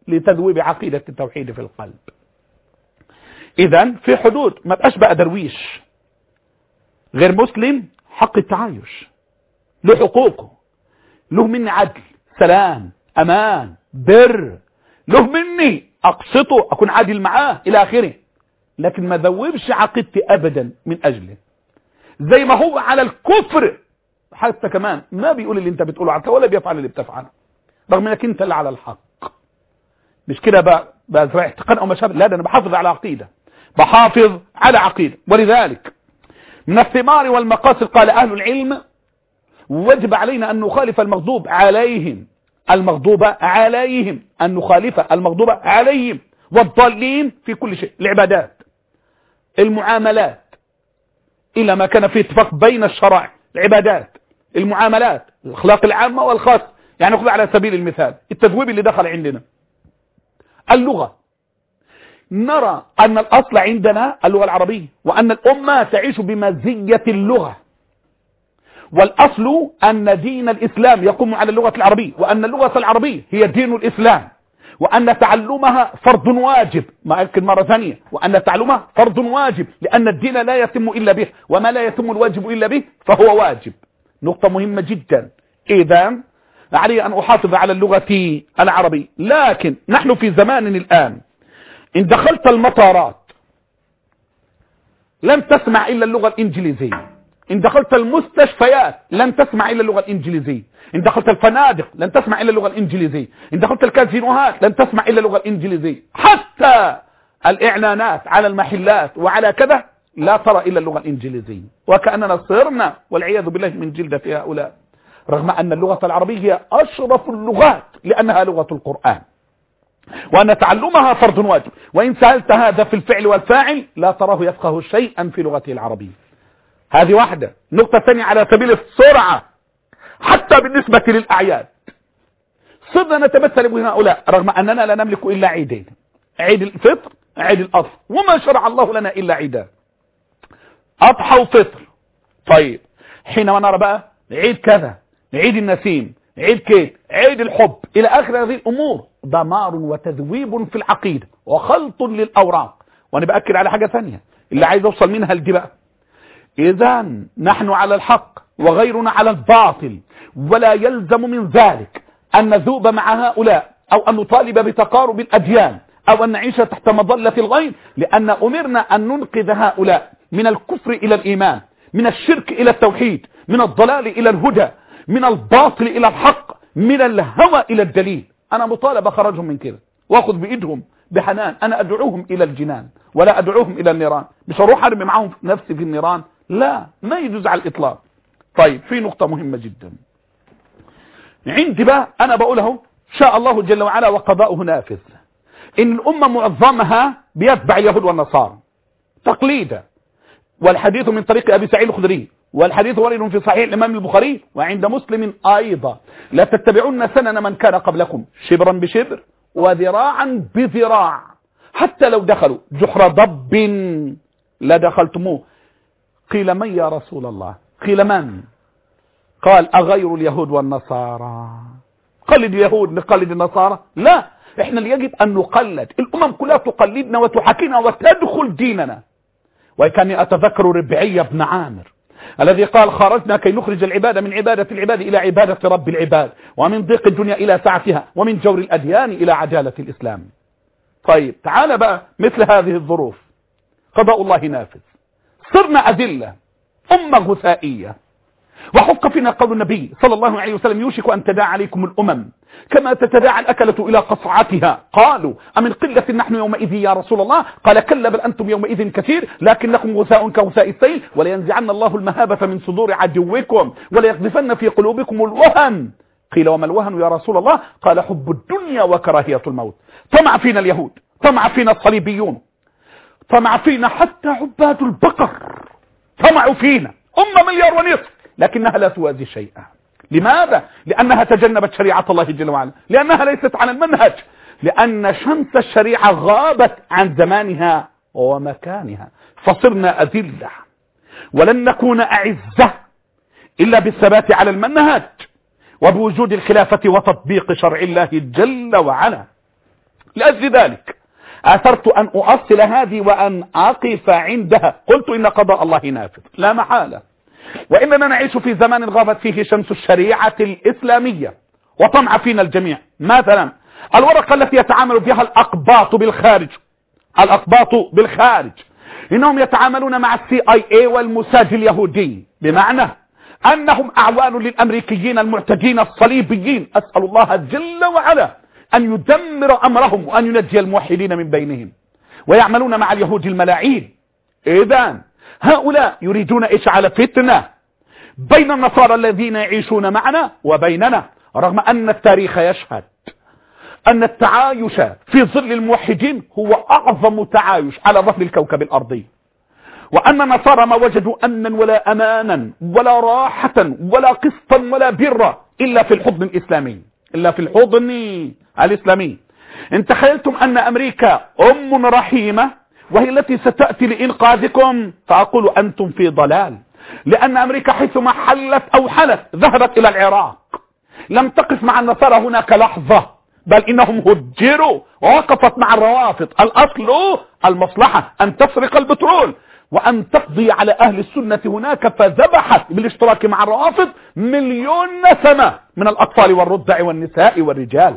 لتذويب عقيدة التوحيد في القلب. إذن في حدود، ما بقاش بقى درويش غير مسلم، حق التعايش، له حقوقه، له مني عدل، سلام، أمان، بر، له مني أقسطه، أكون عادل معاه إلى آخره، لكن ما ذوبش عقيدتي أبدا من أجله. زي ما هو على الكفر حتى كمان ما بيقول اللي انت بتقوله عنه ولا بيفعل اللي بتفعله، رغم انك انت اللي على الحق. مش كده بقى زي احتقان او مشابه، لا، ده انا بحافظ على عقيدة، بحافظ على عقيدة. ولذلك من الثمار والمقاصد قال أهل العلم وجب علينا أن نخالف المغضوب عليهم، المغضوب عليهم، أن نخالف المغضوب عليهم والضالين في كل شيء، العبادات، المعاملات، إلا ما كان فيه اتفاق بين الشرائع، العبادات، المعاملات، الأخلاق العامة والخاصة. يعني نأخذ على سبيل المثال التذويب اللي دخل عندنا، اللغة، نرى أن الأصل عندنا اللغة العربية، وأن الأمة تعيش بمزية اللغة، والأصل أن دين الإسلام يقوم على اللغة العربية، وأن اللغة العربية هي دين الإسلام، وأن تعلمها فرض واجب، ما أذكر مرة ثانية، وأن تعلمها فرض واجب، لأن الدين لا يتم إلا به، وما لا يتم الواجب إلا به فهو واجب. نقطة مهمة جدا. إذا علي أن أحافظ على اللغة العربية. لكن نحن في زمان الآن إن دخلت المطارات لن تسمع إلا اللغة الإنجليزية، إن دخلت المستشفيات لن تسمع إلا اللغة الإنجليزية، إن دخلت الفنادق لن تسمع إلا اللغة الإنجليزية، إن دخلت الكازينوهات لن تسمع إلا اللغة الإنجليزية، حتى الإعلانات على المحلات وعلى كذا لا ترى إلا اللغة الإنجليزية، وكأننا صرنا والعياذ بالله من جلدة هؤلاء، رغم أن اللغة العربية هي أشرف اللغات لأنها لغة القرآن، وأن تعلمها فرض واجب. وإن سألت هذا في الفعل والفاعل لا تراه يفقه شيئا في لغته العربية. هذه واحدة. نقطة ثانية على سبيل السرعة، حتى بالنسبة للأعياد صرنا نتمثل بهؤلاء، رغم أننا لا نملك إلا عيدين، عيد الفطر، عيد الأضحى، وما شرع الله لنا إلا عيدان، أضحى وفطر. طيب حينما نرى بقى عيد كذا، عيد النسيم، عيد كيت، عيد الحب، إلى آخر هذه الأمور، دمار وتذويب في العقيدة وخلط للأوراق. وأنا بأكد على حاجة ثانية اللي عايز أوصل منها لدي بقى، إذا نحن على الحق وغيرنا على الباطل، ولا يلزم من ذلك أن نذوب مع هؤلاء أو أن نطالب بتقارب الأديان أو أن نعيش تحت مظلة الغير، لأن أمرنا أن ننقذ هؤلاء من الكفر إلى الإيمان، من الشرك إلى التوحيد، من الضلال إلى الهدى، من الباطل إلى الحق، من الهوى إلى الدليل. أنا مطالب أخرجهم من كده وأخذ بإيدهم بحنان، أنا أدعوهم إلى الجنان ولا أدعوهم إلى النيران، مش هروح أرمي معهم نفسي في النيران، لا، ما يجوز على الإطلاق. طيب في نقطة مهمة جدا عندي بقى، أنا بقوله شاء الله جل وعلا وقضاؤه نافذ، إن الأمة معظمها بيتبع اليهود والنصارى تقليدا، والحديث من طريق أبي سعيد الخدري، والحديث وارد في صحيح الإمام البخاري وعند مسلم أيضا، لا تتبعون سنن من كان قبلكم شبرا بشبر وذراعا بذراع، حتى لو دخلوا جحر ضب لدخلتموه. قيل من يا رسول الله؟ قيل من؟ قال أغير اليهود والنصارى؟ قلد اليهود نقلد النصارى؟ لا، احنا اللي يجب أن نقلد، الأمم كلها تقلدنا وتحاكينا وتدخل ديننا. وكاني أتذكر ربعي بن عامر الذي قال خرجنا كي نخرج العبادة من عبادة العباد إلى عبادة رب العباد، ومن ضيق الدنيا إلى سعتها، ومن جور الأديان إلى عدالة الإسلام. طيب تعال بقى، مثل هذه الظروف قضاء الله نافذ، صرنا أذلة، أمة غثائية، وحق فينا قول النبي صلى الله عليه وسلم يوشك أن تداعى عليكم الأمم كما تتداعى الأكلة إلى قصعتها. قالوا أمن قلة نحن يومئذ يا رسول الله؟ قال كلا بل أنتم يومئذ كثير لكنكم غثاء كغثاء السيل، ولينزعن الله المهابة من صدور عدوكم وليقذفن في قلوبكم الوهن. قيل وما الوهن يا رسول الله؟ قال حب الدنيا وكراهية الموت. طمع فينا اليهود، طمع فينا الصليبيون، طمع فينا حتى عباد البقر، طمعوا فينا، 1.5 مليار لكنها لا توازي شيئا. لماذا؟ لأنها تجنبت شريعة الله جل وعلا، لأنها ليست على المنهج، لأن شمس الشريعة غابت عن زمانها ومكانها، فصرنا أذلة، ولن نكون أعزة إلا بالثبات على المنهج وبوجود الخلافة وتطبيق شرع الله جل وعلا. لأجل ذلك أثرت أن أؤصل هذه وأن أقف عندها. قلت إن قضاء الله نافذ لا محالة، وإننا نعيش في زمان غابت فيه شمس الشريعة الإسلامية وطمع فينا الجميع. مثلا الورقة التي يتعامل بها الأقباط بالخارج، إنهم يتعاملون مع CIA والموساد اليهودي، بمعنى أنهم أعوان للأمريكيين المعتدين الصليبيين. أسأل الله جل وعلا أن يدمر أمرهم وأن ينجي الموحدين من بينهم، ويعملون مع اليهود الملاعين. إذن هؤلاء يريدون إشعال فتنة بين النصارى الذين يعيشون معنا وبيننا، رغم أن التاريخ يشهد أن التعايش في ظل الموحدين هو أعظم تعايش على ظهر الكوكب الأرضي، وأن النصارى ما وجدوا أمنا ولا أمانا ولا راحة ولا قسطا ولا برا إلا في الحضن الإسلامي، إلا في الحضن الإسلامي. إن تخيلتم أن أمريكا أم رحيمة وهي التي ستأتي لإنقاذكم، فأقول أنتم في ضلال، لأن أمريكا حيثما حلت أو حلت ذهبت إلى العراق، لم تقف مع النصارى هناك لحظة، بل إنهم هجروا ووقفت مع الروافض. الأصل المصلحة أن تسرق البترول وأن تقضي على أهل السنة هناك، فذبحت بالاشتراك مع الروافض 1,000,000 نسمة من الأطفال والرضع والنساء والرجال.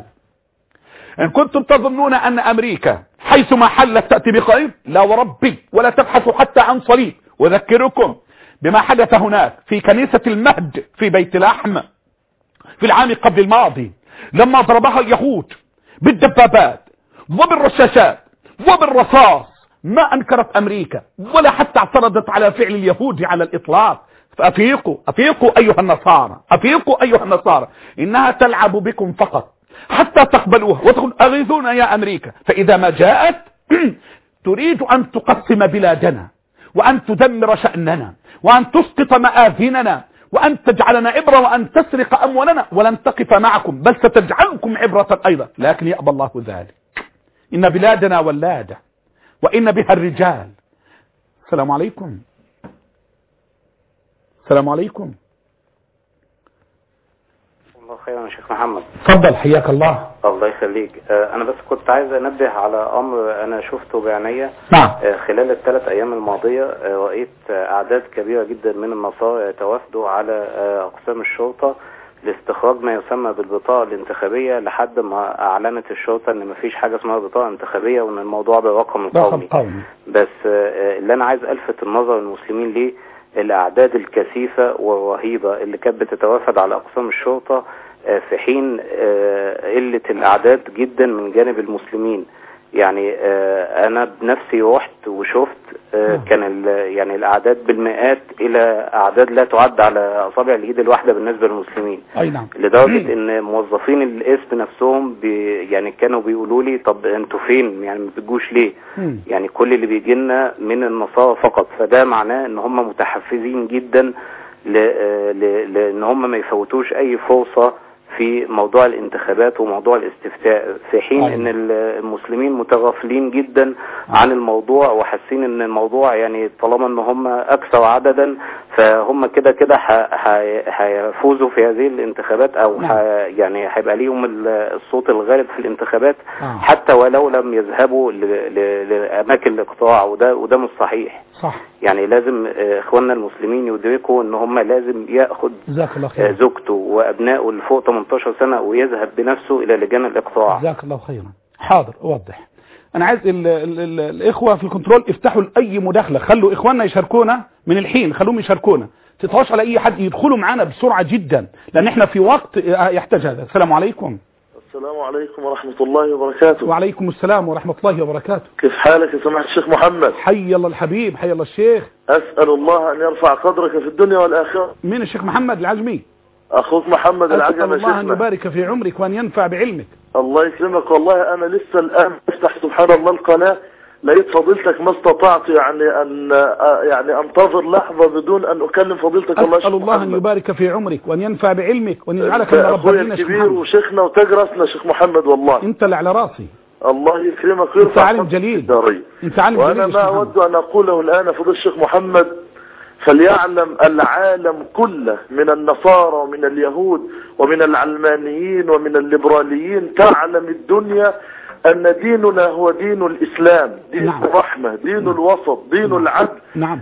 إن كنتم تظنون أن أمريكا حيثما حلت تأتي بخير، لا وربي، ولا تبحثوا حتى عن صليب. وذكركم بما حدث هناك في كنيسة المهد في بيت لحم في العام قبل الماضي، لما ضربها اليهود بالدبابات وبالرشاشات وبالرصاص، ما أنكرت أمريكا ولا حتى اعترضت على فعل اليهود على الإطلاق. فأفيقوا أفيقوا أيها النصارى، أفيقوا أيها النصارى، إنها تلعب بكم فقط حتى تقبلوها وتقول أغيثونا يا أمريكا. فإذا ما جاءت تريد أن تقسم بلادنا وأن تدمر شأننا وأن تسقط مآذننا وأن تجعلنا عبرة وأن تسرق أموالنا، ولن تقف معكم بل ستجعلكم عبرة أيضا، لكن يأبى الله ذلك. إن بلادنا ولادة وإن بها الرجال. السلام عليكم. السلام عليكم. الله خير يا شيخ محمد. تفضل حياك الله. الله يخليك. انا بس كنت عايز انبه على امر انا شفته بعينيا. نعم. خلال الثلاث ايام الماضيه رأيت اعداد كبيره جدا من النصارى يتوافدوا على اقسام الشرطه لاستخراج ما يسمى بالبطاقه الانتخابيه، لحد ما اعلنت الشرطه ان مفيش حاجه اسمها بطاقه انتخابيه وان الموضوع بالرقم القومي. بس اللي انا عايز الفت النظر المسلمين ليه الاعداد الكثيفه والرهيبه اللي كانت بتتوافد على اقسام الشرطه، في حين قلة الاعداد جدا من جانب المسلمين. يعني انا بنفسي رحت وشفت كان يعني الاعداد بالمئات الى اعداد لا تعد على اصابع الايد الواحده بالنسبه للمسلمين. اي نعم. لدرجه ان موظفين القسم نفسهم يعني كانوا بيقولوا لي طب انتوا فين، يعني ما بتجوش ليه؟ يعني كل اللي بيجي لنا من النصارى فقط. فده معناه ان هم متحفزين جدا لان هم ما يفوتوش اي فرصه في موضوع الانتخابات وموضوع الاستفتاء، في حين ان المسلمين متغافلين جدا عن الموضوع وحاسين ان الموضوع يعني طالما ان هم اكثر عددا فهم كده كده هيفوزوا في هذه الانتخابات، او يعني هيبقى ليهم الصوت الغالب في الانتخابات حتى ولو لم يذهبوا لاماكن الاقتراع، وده مش صحيح. صح. يعني لازم اخواننا المسلمين يدركوا ان هم لازم ياخد زوجته وابنائه اللي فوق 18 سنة ويذهب بنفسه الى لجان الاقطاع. جزاك الله خيرا. حاضر اوضح. انا عايز الاخوة في الكنترول افتحوا اي مداخلة، خلوا اخواننا يشاركونا من الحين، خلوهم يشاركونا، تتهوش على اي حد، يدخلوا معانا بسرعة جدا لان احنا في وقت يحتاج هذا. السلام عليكم. السلام عليكم ورحمة الله وبركاته. وعليكم السلام ورحمة الله وبركاته. كيف حالك يا سماحة الشيخ محمد؟ حي الله الحبيب، حي الله الشيخ. أسأل الله أن يرفع قدرك في الدنيا والآخرة. مين الشيخ محمد العجمي؟ أخوك محمد العجمي. أسأل الله أن يبارك في عمرك وأن ينفع بعلمك. الله يكرمك. والله أنا لسه الآن أفتح سبحان الله القناة، لقيت فضيلتك ما استطعت يعني أنتظر لحظة بدون أن أكلم فضيلتك. الله أسأل الله أن يبارك في عمرك وأن ينفع بعلمك وأن يجعلك من ربنا الكبير وشيخنا وتاج راسنا شيخ محمد. والله أنت اللي على راسي. الله يكرمك ويرفع. أنت عالم جليل. أنت عالم جليل. وأنا ما أود أن أقوله الآن فضيلة الشيخ محمد، فليعلم العالم كله من النصارى ومن اليهود ومن العلمانيين ومن الليبراليين، تعلم الدنيا أن ديننا هو دين الإسلام، دين الرحمة، دين الوسط، دين العدل.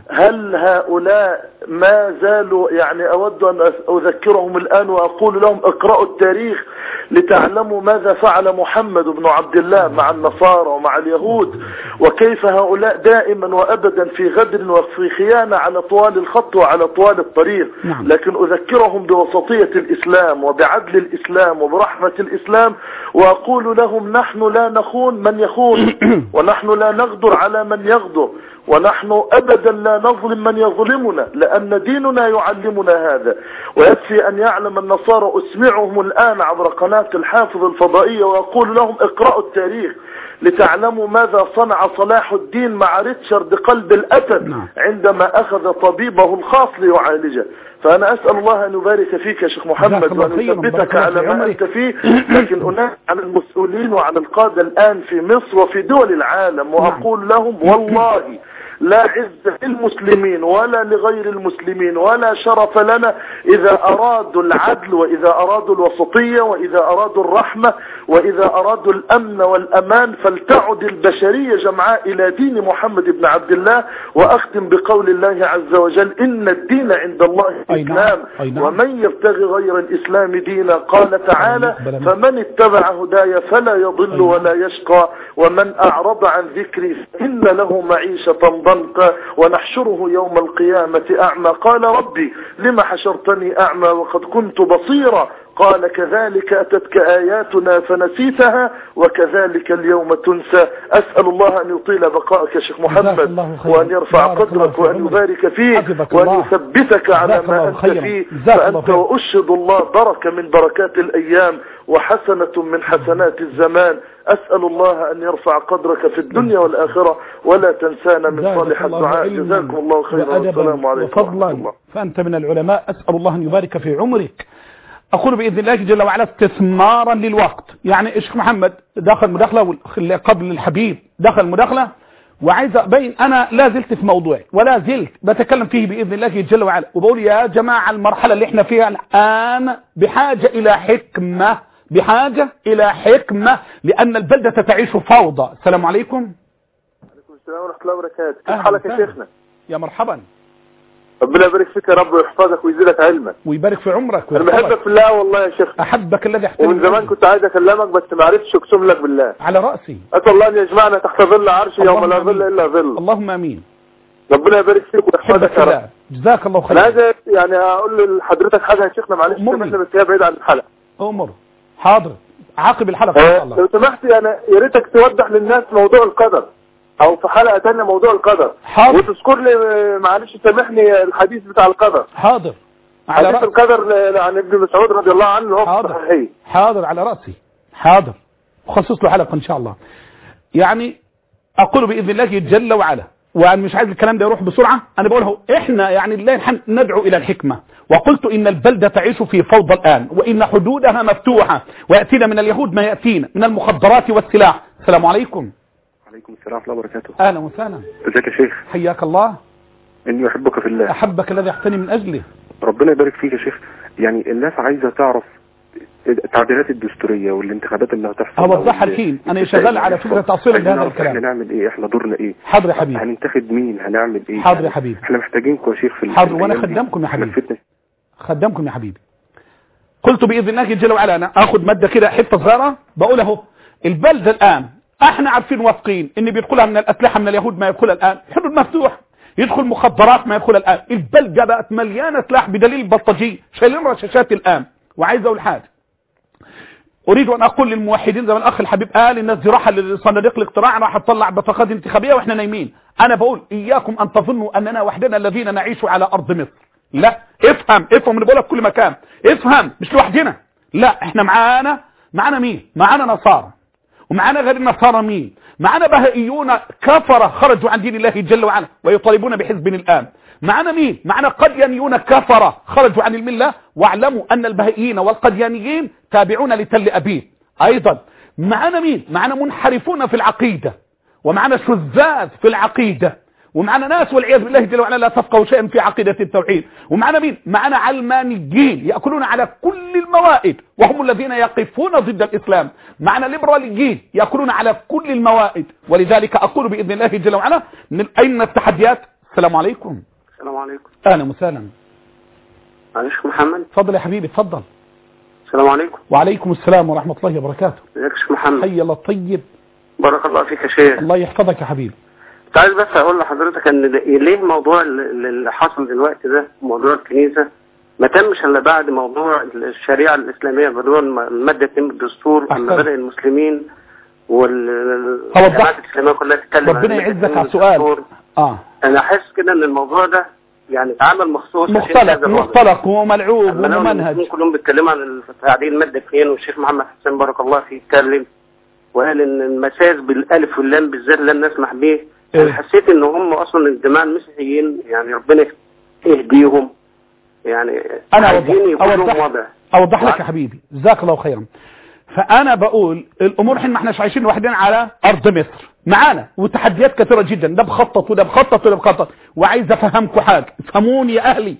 هل هؤلاء ما زالوا يعني أود أن أذكرهم الآن وأقول لهم اقرأوا التاريخ لتعلموا ماذا فعل محمد بن عبد الله مع النصارى ومع اليهود، وكيف هؤلاء دائما وأبدا في غدر وفي خيانة على طوال الخط وعلى طوال الطريق. لكن أذكرهم بوسطية الإسلام وبعدل الإسلام وبرحمة الإسلام، وأقول لهم نحن لا نخون من يخون، ونحن لا نغدر على من يغدر، ونحن أبدا لا نظلم من يظلمنا، لأن ديننا يعلمنا هذا. ويكفي أن يعلم النصارى، أسمعهم الآن عبر قناة الحافظ الفضائية وأقول لهم اقرأوا التاريخ لتعلموا ماذا صنع صلاح الدين مع ريتشارد قلب الأسد عندما أخذ طبيبه الخاص ليعالجه. فأنا أسأل الله أن يبارك فيك يا شيخ محمد وأن يثبتك على ما أنت فيه. لكن أناس عن المسؤولين وعن القادة الآن في مصر وفي دول العالم، وأقول لهم والله لا عز للمسلمين ولا لغير المسلمين ولا شرف لنا إذا أرادوا العدل وإذا أرادوا الوسطية وإذا أرادوا الرحمة وإذا أرادوا الأمن والأمان، فلتعد البشرية جمعاء إلى دين محمد بن عبد الله. وأختم بقول الله عز وجل إن الدين عند الله الإسلام ومن يبتغي غير الإسلام دينا قال تعالى فمن اتبع هدايا فلا يضل ولا يشقى ومن أعرض عن ذكري فإن له معيشة ضنكا ونحشره يوم القيامة أعمى قال ربي لما حشرتني أعمى وقد كنت بصيرا قال كذلك أتتك آياتنا فنسيتها وكذلك اليوم تنسى. أسأل الله أن يطيل بقائك يا شيخ محمد وأن يرفع قدرك وأن يبارك فيك وأن يثبتك على ما أنت فيه، فأنت وأشهد الله بركة من بركات الأيام وحسنة من حسنات الزمان. أسأل الله أن يرفع قدرك في الدنيا والآخرة ولا تنسانا من صالح الدعاء. جزاكم الله خيرا والسلام عليكم ورحمة الله. فأنت من العلماء، أسأل الله أن يبارك في عمرك. أقول بإذن الله جل وعلا استثمارا للوقت. يعني الشيخ محمد دخل مداخلة قبل الحبيب دخل مداخلة، وعايز أبين أنا لا زلت في موضوعي ولا زلت بتكلم فيه بإذن الله جل وعلا، وبقول يا جماعة المرحلة اللي احنا فيها الآن بحاجة إلى حكمة، بحاجة إلى حكمة، لأن البلدة تعيش فوضى. السلام عليكم. عليكم السلام ورحمة الله وبركاته. كيف حالك يا شيخنا؟ يا مرحبا. ربنا يبارك فيك يا رب ويحفظك ويزيدك علما ويبارك في عمرك. انا بحبك في الله والله يا شيخ. احبك الذي احترمك. ومن زمان كنت عايز اكلمك بس ما عرفتش، اقسم لك بالله على راسي. اسال الله ان يجمعنا تحت ظل عرشه يوم لا ظل الا ظل. اللهم امين. ربنا يبارك فيك ويحفظك يا رب. جزاك الله خير. انا عايز يعني اقول لحضرتك حاجه يا شيخنا، معلش احنا بس هي بعيد عن الحلقه. امر حاضر عاقب الحلقه ان شاء الله. لو سمحت انا يا ريتك توضح للناس موضوع القدر او في حلقة تانية موضوع القدر. حاضر. وتذكر لي معلش سامحني الحديث بتاع القدر. حاضر. على حديث القدر عن ابن مسعود رضي الله عنه هو صحيح. حاضر على رأسي. حاضر خصص له حلقة ان شاء الله. يعني اقول باذن الله جل وعلا، وانا مش عايز الكلام ده يروح بسرعة، انا بقوله احنا يعني الله الحمد ندعو الى الحكمة. وقلت ان البلدة تعيش في فوضى الان، وان حدودها مفتوحة، ويأتينا من اليهود ما يأتينا من المخدرات والسلاح. السلام عليكم. عليكم السلام ورحمة الله وبركاته. اهلا وسهلا. ازيك يا شيخ؟ حياك الله. اني احبك في الله. احبك الذي احتني من اجله. ربنا يبارك فيك يا شيخ. يعني الناس عايزة تعرف التعديلات الدستورية والانتخابات اللي هتحصل. اوضحها الحين، انا شغال على فكرة تأصيل لهذا الكلام. احنا نعمل ايه؟ احنا دورنا ايه؟ حاضر يا حبيبي. هننتخب مين؟ هنعمل ايه؟ حاضر يا حبيبي. احنا محتاجينكم يا شيخ في حاضر، وانا خدامكم يا حبيبي. خدامكم يا حبيبي. قلت باذن الله جل وعلا انا اخذ مادة كده حتة صغيرة بقول اهو البلدة الان احنا عارفين واثقين ان بيدخلها من الاسلحة من اليهود ما يدخلها الان، حدود مفتوح، يدخل مخدرات ما يدخلها الان، البلدة بقت مليانة سلاح بدليل البلطجية شايلين رشاشات الان. وعايز اقول حاجة، اريد ان اقول للموحدين زي ما الاخ الحبيب قال الناس دي راحة لصناديق الاقتراع راح تطلع بطاقات انتخابية واحنا نايمين. انا بقول اياكم ان تظنوا اننا وحدنا الذين نعيش على ارض مصر. لا، افهم انا بقولها في كل مكان، افهم مش لوحدنا، لا احنا معانا مين؟ معانا نصارى، ومعانا غير النصارى مين؟ معانا بهائيون كفرة خرجوا عن دين الله جل وعلا ويطالبون بحزب الآن. معانا مين؟ معانا قديانيون كفرة خرجوا عن الملة، واعلموا أن البهائيين والقديانيين تابعون لتل أبيب. أيضا معانا مين؟ معانا منحرفون في العقيدة، ومعانا شذاذ في العقيدة، ومعنا ناس والعياذ بالله جل وعلا لا تفقهوا شيئا في عقيدة التوحيد. ومعنا مين؟ معنا علمانيين يأكلون على كل الموائد وهم الذين يقفون ضد الإسلام. معنا ليبراليين يأكلون على كل الموائد. ولذلك أقول بإذن الله جل وعلا أين التحديات. السلام عليكم. السلام عليكم. أهلا وسهلا. معلش محمد. تفضل يا حبيبي تفضل. السلام عليكم. وعليكم السلام ورحمة الله وبركاته. ازيك يا شيخ محمد؟ حي الله الطيب. بارك الله فيك يا شيخ. الله يحفظك يا حبيبي. كنت عايز بس اقول لحضرتك ان ليه موضوع اللي حصل دلوقتي ده موضوع الكنيسة ما تمش الا بعد موضوع الشريعة الإسلامية بدون المادة 2 من الدستور لما بدأ المسلمين والجماعات الإسلامية كلها تتكلم. ربنا يعزك على السؤال. انا احس كده ان الموضوع ده يعني اتعمل مخصوص مختلق وملعوب وممنهج. كلهم بيتكلموا عن تعديل المادة 2 والشيخ محمد حسين بارك الله فيه اتكلم وقال ان المساس بالالف واللام بالذات لن نسمح به. انا حسيت ان هم اصلا الجماعه المسيحيين يعني ربنا يهديهم يعني انا اوضح لك يا حبيبي جزاك الله خيرا. فانا بقول الامور حين ما احناش عايشين لوحدنا على ارض مصر معانا وتحديات كثيره جدا. ده بخطط وده بخطط وده بخطط. وعايز افهمكم حاجه افهموني يا اهلي.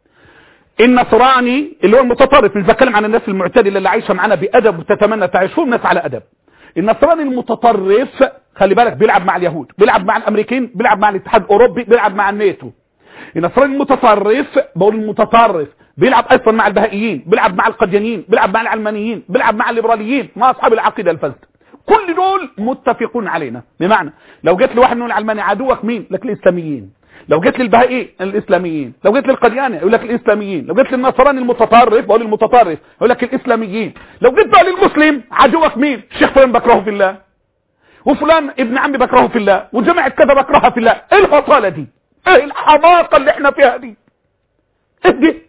النصراني اللي هو المتطرف مش بتكلم عن الناس المعتدله اللي عايشه معانا بادب وتتمنى تعيشهم الناس على ادب. النصراني المتطرف خلي بالك بيلعب مع اليهود بيلعب مع الامريكان بيلعب مع الاتحاد الاوروبي بيلعب مع الناتو. النصراني المتطرف بقول المتطرف بيلعب ايضا مع البهائيين بيلعب مع القديانيين بيلعب مع العلمانيين بيلعب مع الليبراليين مع اصحاب العقيده الفاسده. كل دول متفقون علينا. بمعنى لو جيت لواحد من العلماني عدوك مين؟ لك الاسلاميين. لو جيت للبهائي الاسلاميين. لو جيت للقدياني يقول لك الاسلاميين. لو جيت للنصراني المتطرف بقول المتطرف يقول لك الاسلاميين. لو جيت بقى للمسلم عدوك مين؟ الشيخ فلان بكرهه في الله وفلان ابن عمي بكرهه في الله وجماعه كذا بكرهها في الله. ايه الفصاله دي؟ ايه الحماقه اللي احنا فيها دي؟ ايه دي؟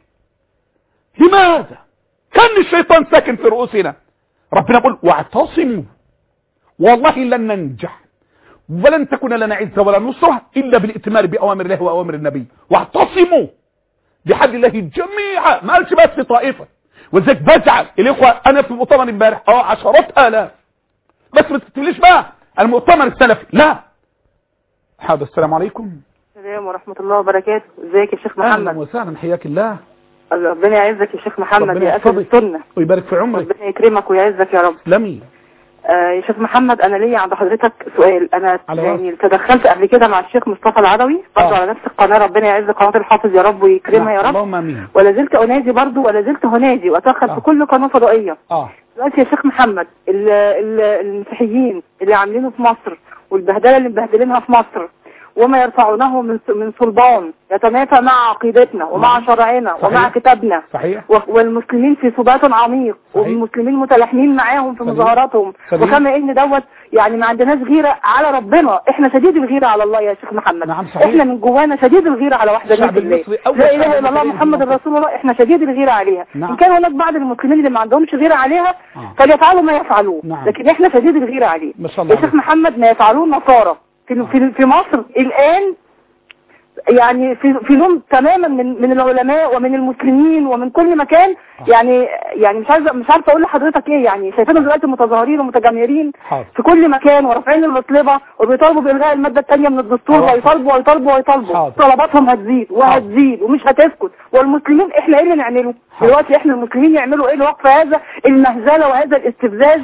لماذا كان الشيطان ساكن في رؤوسنا؟ ربنا يقول واعتصموا والله لن ننجح ولن تكون لنا عزة ولا نصرة إلا بالائتمار بأوامر الله وأوامر النبي. واعتصموا بحبل الله جميعا ما قالش بس طائفة. وذلك بزعل الإخوة أنا في المؤتمر امبارح 10,000 بس ما تقوليش بقى المؤتمر السلفي لا. حاضر. السلام عليكم. السلام ورحمة الله وبركاته. ازيك يا شيخ محمد؟ أهلا وسهلا حياك الله. ربنا يعزك يا شيخ محمد يا أسد السنة ويبارك في عمرك. ربنا يكرمك ويعزك يا رب. لمي. يا شيخ محمد انا ليا عند حضرتك سؤال. انا يعني تدخلت قبل كده مع الشيخ مصطفى العدوي برضه على نفس القناه. ربنا يعز قناه الحافظ يا رب ويكرمها يا رب. اللهم امين. ولا زلت انادي برضه ولا زلت هنادي واتدخل في كل قناه فضائيه. دلوقتي يا شيخ محمد المسيحيين اللي عاملينه في مصر والبهدله اللي مبهدلينها في مصر وما يرفعونه من صلبان يتنافى مع عقيدتنا ومع شرعنا ومع كتابنا. صحيح. والمسلمين في سبات عميق. صحيح. والمسلمين متلاحمين معاهم في مظاهراتهم. وكما ان دوت يعني ما عندناش غيرة على ربنا. احنا شديد الغيرة على الله يا شيخ محمد. نعم صحيح. احنا من جوانا شديد الغيرة على وحدانية الله. لا اله الا الله محمد رسول الله. احنا شديد الغيرة عليها. نعم. ان كان هناك بعض المسلمين اللي ما عندهمش غيرة عليها فليفعلوا ما يفعلوه. نعم. لكن احنا شديد الغيرة عليه. ما شاء الله يا شيخ محمد ما يفعلوه النصارى في مصر الآن يعني في لوم تماما من العلماء ومن المسلمين ومن كل مكان. يعني مش عارفه اقول لحضرتك ايه. يعني شايفينهم دلوقتي متظاهرين ومتجمهرين في كل مكان ورافعين المطلبه وبيطالبوا بالغاء الماده الثانيه من الدستور ويطالبوا طلباتهم هتزيد وهتزيد ومش هتسكت. والمسلمين احنا ايه اللي نعمله دلوقتي؟ احنا المسلمين يعملوا ايه لوقف هذا المهزله وهذا الاستفزاز؟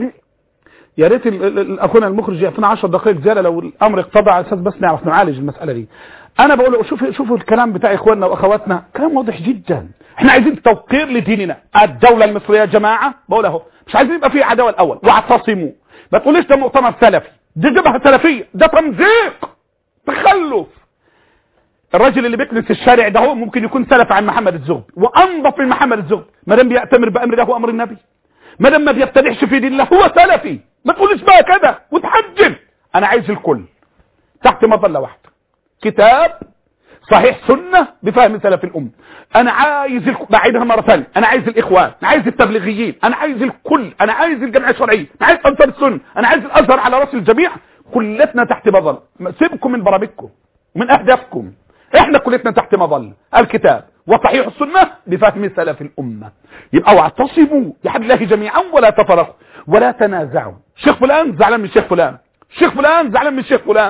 يا ريت اخونا المخرج يعطينا 10 دقائق زياده لو الامر اقتضى على اساس بس نعرف نعالج المساله دي. انا بقول شوفوا الكلام بتاع اخواننا واخواتنا كلام واضح جدا. احنا عايزين توقير لديننا. الدوله المصريه يا جماعه بقول اهو مش عايزين يبقى فيه عداوه الاول. واعتصموا ما تقوليش ده مؤتمر سلفي دي جبهه سلفيه ده تمزيق تخلف. الراجل اللي بيكنس الشارع ده هو ممكن يكون سلف عن محمد الزغبي وانظف من محمد الزغبي ما دام بيأتمر بامر الله وامر النبي ما دام ما بيبتدعش في دين الله هو سلفي. ما تقولش بقى كده وتحجم. انا عايز الكل تحت مظله واحده كتاب صحيح سنه بفهم سلف الامه. انا عايز بعيدها مره ثانيه. انا عايز الاخوان انا عايز التبليغيين انا عايز الكل انا عايز الجمعيه الشرعيه انا عايز انصار السنه انا عايز الازهر على راس الجميع. كلتنا تحت مظله. سيبكم من برامجكم ومن اهدافكم. احنا كلتنا تحت مظله الكتاب وصحيح السنه بفهم سلف الامه. يبقى واعتصموا بحبل الله جميعا ولا تفرقوا ولا تنازعوا. شيخ فلان زعلان من شيخ فلان. شيخ فلان زعلان من شيخ فلان.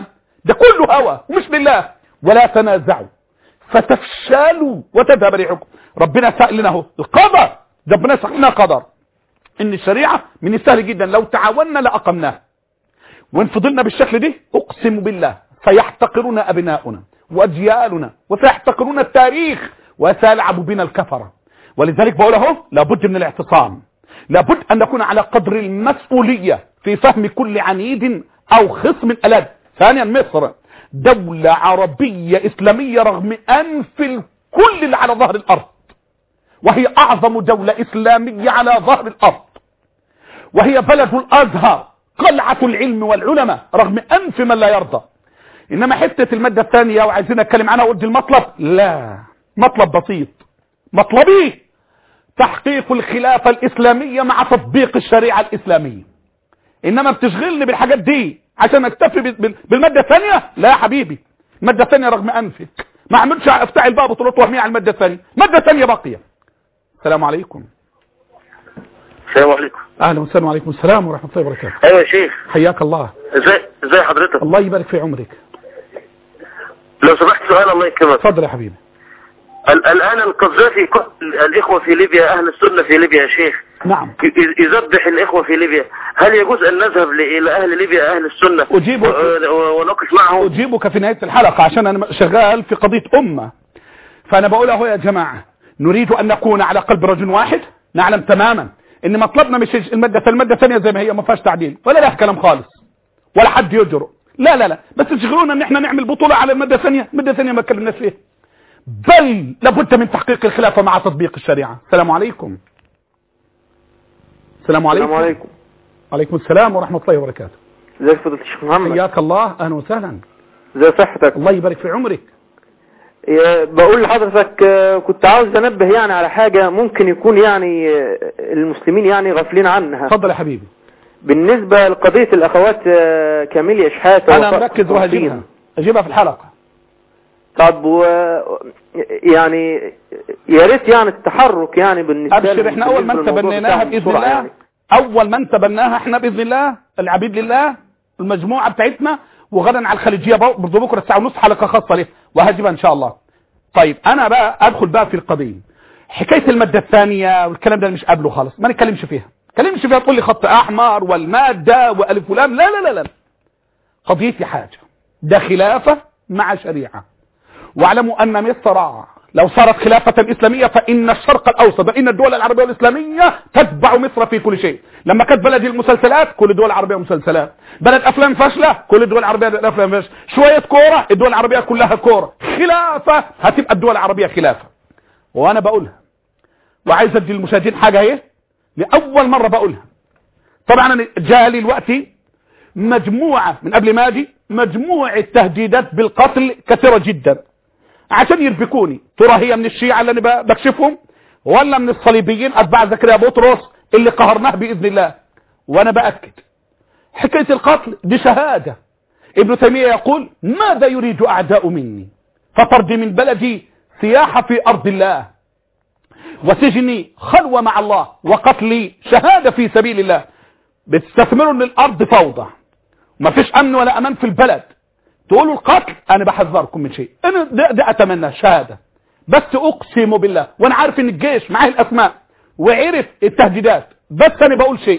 ده كله هوى ومش لله. ولا تنازعوا فتفشلوا وتذهب ريحكم. ربنا سأل لنا اهو القدر، ربنا سأل لنا قدر ان الشريعة من السهل جدا لو تعاوننا لأقمناها، وان فضلنا بالشكل ده اقسم بالله سيحتقرون ابناؤنا واجيالنا وسيحتقرون التاريخ وسيلعب بنا الكفرة. ولذلك بقول اهو لابد من الاعتصام، لابد ان نكون على قدر المسؤولية في فهم كل عنيد او خصم ألد. ثانيا مصر دولة عربية اسلامية رغم انف الكل اللي على ظهر الارض، وهي اعظم دولة اسلامية على ظهر الارض، وهي بلد الازهر قلعة العلم والعلماء رغم انف من لا يرضى. انما حتة المادة الثانية وعايزين نتكلم عنها ودي المطلب، لا مطلب بسيط، مطلبي تحقيق الخلافة الاسلامية مع تطبيق الشريعة الاسلامية. انما بتشغلني بالحاجات دي عشان اكتفي بالمادة الثانية؟ لا يا حبيبي، المادة الثانية رغم انفك ما عملش افتعل بقى بطولات وهمية على المادة الثانية، المادة الثانية باقية. السلام عليكم. السلام عليكم. اهلا وسهلا. وعليكم السلام ورحمة الله وبركاته. ايوه يا شيخ. حياك الله. ازاي حضرتك؟ الله يبارك في عمرك. لو سمحت سؤال الله يكرمك. اتفضل يا حبيبي. الآن القذافي الإخوة في ليبيا أهل السنة في ليبيا يا شيخ، نعم، يذبح الإخوة في ليبيا، هل يجوز أن نذهب إلى أهل ليبيا أهل السنة ونقف معهم؟ أجيبك في نهاية الحلقة عشان أنا شغال في قضية أمة. فأنا بقول أهو يا جماعة نريد أن نكون على قلب رجل واحد، نعلم تماما إن مطلبنا مش المادة الثانية زي ما هي ما فيهاش تعديل ولا لها كلام خالص ولا حد يجرؤ، لا لا لا، بس تشغلونا إن إحنا نعمل بطولة على المادة الثانية، المادة الثانية ما اتكلمناش فيها، بل لابد من تحقيق الخلافة مع تطبيق الشريعة. السلام عليكم. السلام عليكم. السلام عليكم. وعليكم السلام ورحمة الله وبركاته. ازيك فضيلة الشيخ محمد؟ حياك الله، اهلا وسهلا. ازي صحتك؟ الله يبارك في عمرك. بقول لحضرتك كنت عاوز انبه يعني على حاجة ممكن يكون يعني المسلمين يعني غافلين عنها. اتفضل يا حبيبي. بالنسبة لقضية الاخوات كاميليا شحاتة، انا مركز وهجيبها في الحلقة. طب يعني يا ريت يعني التحرك يعني بالنسبة ابشر، احنا اول من تبنيناها باذن الله يعني. اول من تبناها احنا باذن الله العبيد لله المجموعة بتاعتنا، وغدا على الخليجية برضو بكرة الساعة ونص حلقة خاصة ليه وهجيبها ان شاء الله. طيب انا بقى ادخل بقى في القضية، حكاية المادة الثانية والكلام ده مش قابله خالص، ما نتكلمش فيها، نتكلمش فيها تقول لي خط احمر والمادة والف ولام، لا لا لا لا، قضيتي حاجة، ده خلافة مع شريعة. واعلموا ان مصر لو صارت خلافة اسلامية فان الشرق الاوسط وان الدول العربية والاسلامية تتبع مصر في كل شيء. لما كانت بلد المسلسلات كل الدول العربية مسلسلات، بلد افلام فاشلة كل الدول العربية افلام فاشلة، شوية كورة الدول العربية كلها كورة، خلافة هتبقى الدول العربية خلافة. وانا بقولها وعايز ادي المشاهدين حاجة اهي لاول مرة بقولها. طبعا انا جالي الوقت مجموعة من قبل ما اجي مجموعة تهديدات بالقتل كثيرة جدا عشان يربكوني، ترى هي من الشيعة اللي انا بكشفهم ولا من الصليبيين اتباع زكريا بطرس اللي قهرناه باذن الله. وانا باكد حكاية القتل دي شهادة. ابن تيمية يقول ماذا يريد اعداء مني؟ فطردي من بلدي سياحة في ارض الله، وسجني خلوة مع الله، وقتلي شهادة في سبيل الله. بتستثمروا ان الارض فوضى ما فيش امن ولا امان في البلد، تقولوا القتل، انا بحذركم من شيء، انا ده اتمنى شهادة، بس اقسم بالله وانا عارف ان الجيش معاه الاسماء وعرف التهديدات، بس انا بقول شيء،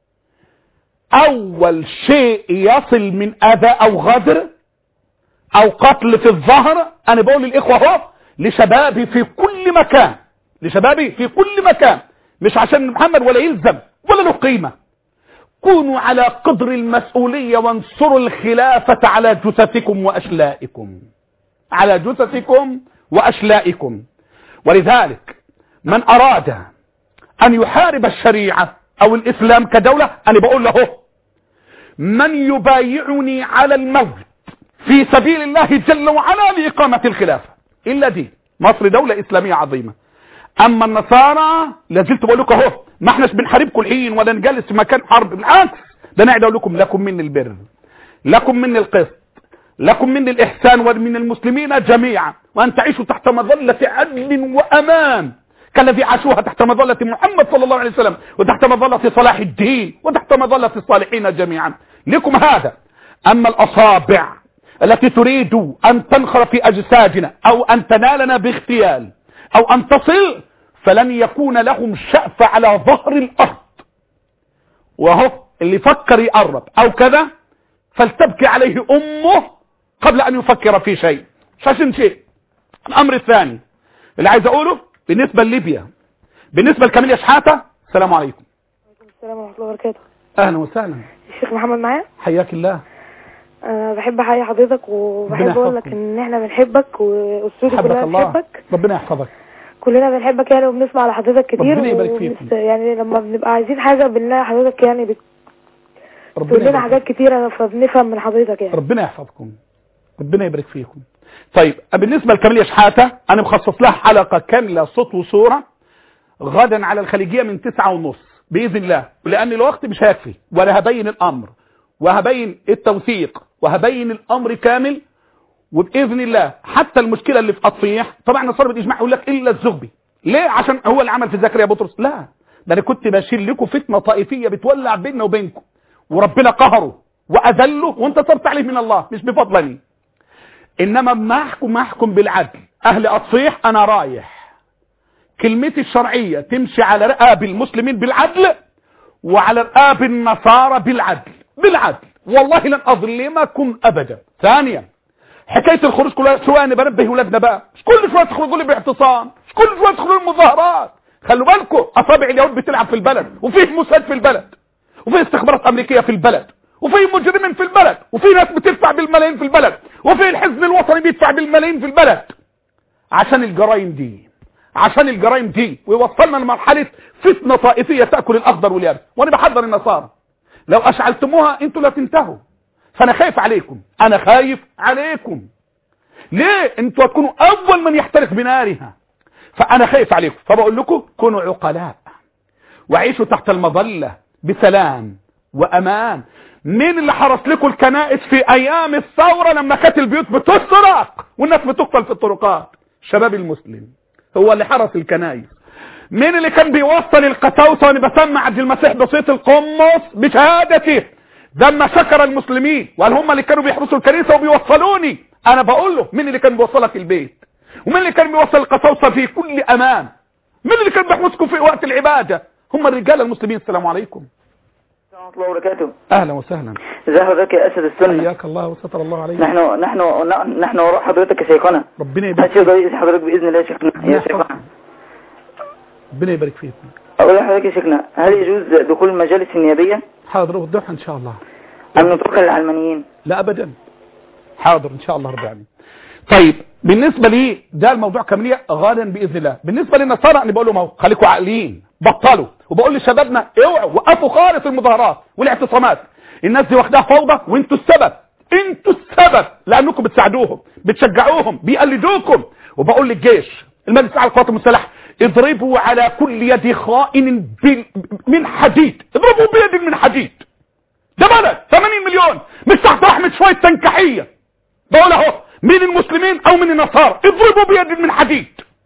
اول شيء يصل من اذى او غدر او قتل في الظهر، انا بقول للاخوة اهو لشبابي في كل مكان، لشبابي في كل مكان، مش عشان محمد ولا يلزم ولا له قيمة، كونوا على قدر المسؤولية وانصروا الخلافة على جثثكم وأشلائكم، على جثثكم وأشلائكم. ولذلك من أراد أن يحارب الشريعة أو الإسلام كدولة، أنا بقول له من يبايعني على الموت في سبيل الله جل وعلا لإقامة الخلافة إلا دي مصر دولة إسلامية عظيمة. اما النصارى لازلت بقول لكم اهو ما احناش بنحاربكم الحين ولا نجلس في مكان حرب، بالعكس ده انا اقول لكم لكم من البر، لكم من القسط، لكم من الاحسان ومن المسلمين جميعا، وان تعيشوا تحت مظلة عدل وامان كالذي عاشوها تحت مظلة محمد صلى الله عليه وسلم وتحت مظلة صلاح الدين وتحت مظلة الصالحين جميعا. لكم هذا. اما الاصابع التي تريد أن تنخر في أجسادنا أو أن تنالنا باغتيال أو أن تصل، فلن يكون لهم شأف على ظهر الأرض. وهو اللي فكر يقرب أو كذا فلتبكي عليه أمه قبل أن يفكر في شيء. مش عشان شيء. الأمر الثاني اللي عايز أقوله بالنسبة لليبيا، بالنسبة لكاميليا شحاتة، السلام عليكم. وعليكم السلام ورحمة الله وبركاته. أهلا وسهلا. الشيخ محمد معايا. حياك الله. بحب احيي حضرتك وبحب اقول لك ان احنا بنحبك والسوري كلها بتحبك. ربنا يحفظك. كلنا بنحبك يعني وبنسمع على حضرتك كتير. ربنا يبارك فيكم. يعني لما بنبقى عايزين حاجة بنلاقي حضرتك يعني بتقول لنا حاجات كتيرة فبنفهم من حضرتك يعني. ربنا يحفظكم. ربنا يبارك فيكم. طيب بالنسبة لكاميليا شحاتة أنا مخصص لها حلقة كاملة صوت وصورة غدا على الخليجية من 9:30 بإذن الله، لأن الوقت مش هيكفي، ولا هبين الأمر وهبين التوثيق وهبين الأمر كامل. وبإذن الله حتى المشكلة اللي في أطفيح، طبعا النصارى بالإجماع يقول لك إلا الزغبي. ليه؟ عشان هو اللي عمل في زكريا بطرس. لا، ده أنا كنت بشيل لكم فتنة طائفية بتولع بيننا وبينكم، وربنا قهره وأذله وانتصرت عليه من الله مش بفضلني. إنما ما أحكم بالعدل. أهل أطفيح أنا رايح كلمتي الشرعية تمشي على رقاب المسلمين بالعدل وعلى رقاب النصارى بالعدل. والله لن أظلمكم أبدا. ثانيا حكاية الخروج كلها شوية، أنا بنبه ولادنا بقى، مش كل شوية تخرجوا لي باعتصام، مش كل شوية تخرجوا لي مظاهرات. خلوا بالكم أصابع اليهود بتلعب في البلد، وفيه موساد في البلد، وفيه استخبارات أمريكية في البلد، وفيه مجرمين في البلد، وفيه ناس بتدفع بالملايين في البلد، وفيه الحزب الوطني بيدفع بالملايين في البلد عشان الجرائم دي ويوصلنا لمرحلة فتنة طائفية تأكل الأخضر واليابس. وأنا بحذر النصارى لو أشعلتموها أنتوا لا تنتهوا. فأنا خايف عليكم. ليه؟ أنتوا هتكونوا أول من يحترق بنارها، فأنا خايف عليكم. فبقول لكم كونوا عقلاء وعيشوا تحت المظلة بسلام وأمان. مين اللي حرس لكم الكنائس في أيام الثورة لما كانت البيوت بتسرق والناس بتقتل في الطرقات؟ الشباب المسلم هو اللي حرس الكنائس. مين اللي كان بيوصل القساوسة وانا بسمع عبد المسيح بصيت القمص بشهادته لما شكر المسلمين وقال هم اللي كانوا بيحرسوا الكنيسة وبيوصلوني؟ انا بقول له مين اللي كان بيوصلك البيت؟ ومين اللي كان بيوصل القساوسة في كل امان؟ مين اللي كان بيحرسكم في وقت العبادة؟ هم الرجال المسلمين. السلام عليكم ورحمة الله وبركاته. اهلا وسهلا. ازي حضرتك يا اسد السنة؟ حياك الله وستر الله عليك. نحن وراء حضرتك يا شيخنا. ربنا يبارك فيك. هذا حضرتك باذن الله يا شيخنا. ربنا يبارك فيكم. اقول لحضرتك يا شيخنا، هل يجوز دخول المجالس النيابية؟ حاضر وضحها ان شاء الله. ام نتركها للعلمانيين؟ لا ابدا. حاضر ان شاء الله رب العالمين. طيب بالنسبة لي ده الموضوع كاملية غدا بإذن الله. بالنسبة للنصارى أنا بقول لهم خليكم عاقلين، بطلوا. وبقول لشبابنا اوعوا وقفوا خالص المظاهرات والاعتصامات. الناس دي واخداها فوضى وانتوا السبب لأنكم بتساعدوهم بتشجعوهم بيقلدوكم. وبقول للجيش المجلس على القوات المسلحة اضربوا على كل يد خائن من حديد، اضربوا بيد من حديد. ده بلد 80 مليون مش تحت رحمة شوية تنكحية. بقول اهو من المسلمين او من النصارى اضربوا بيد من حديد.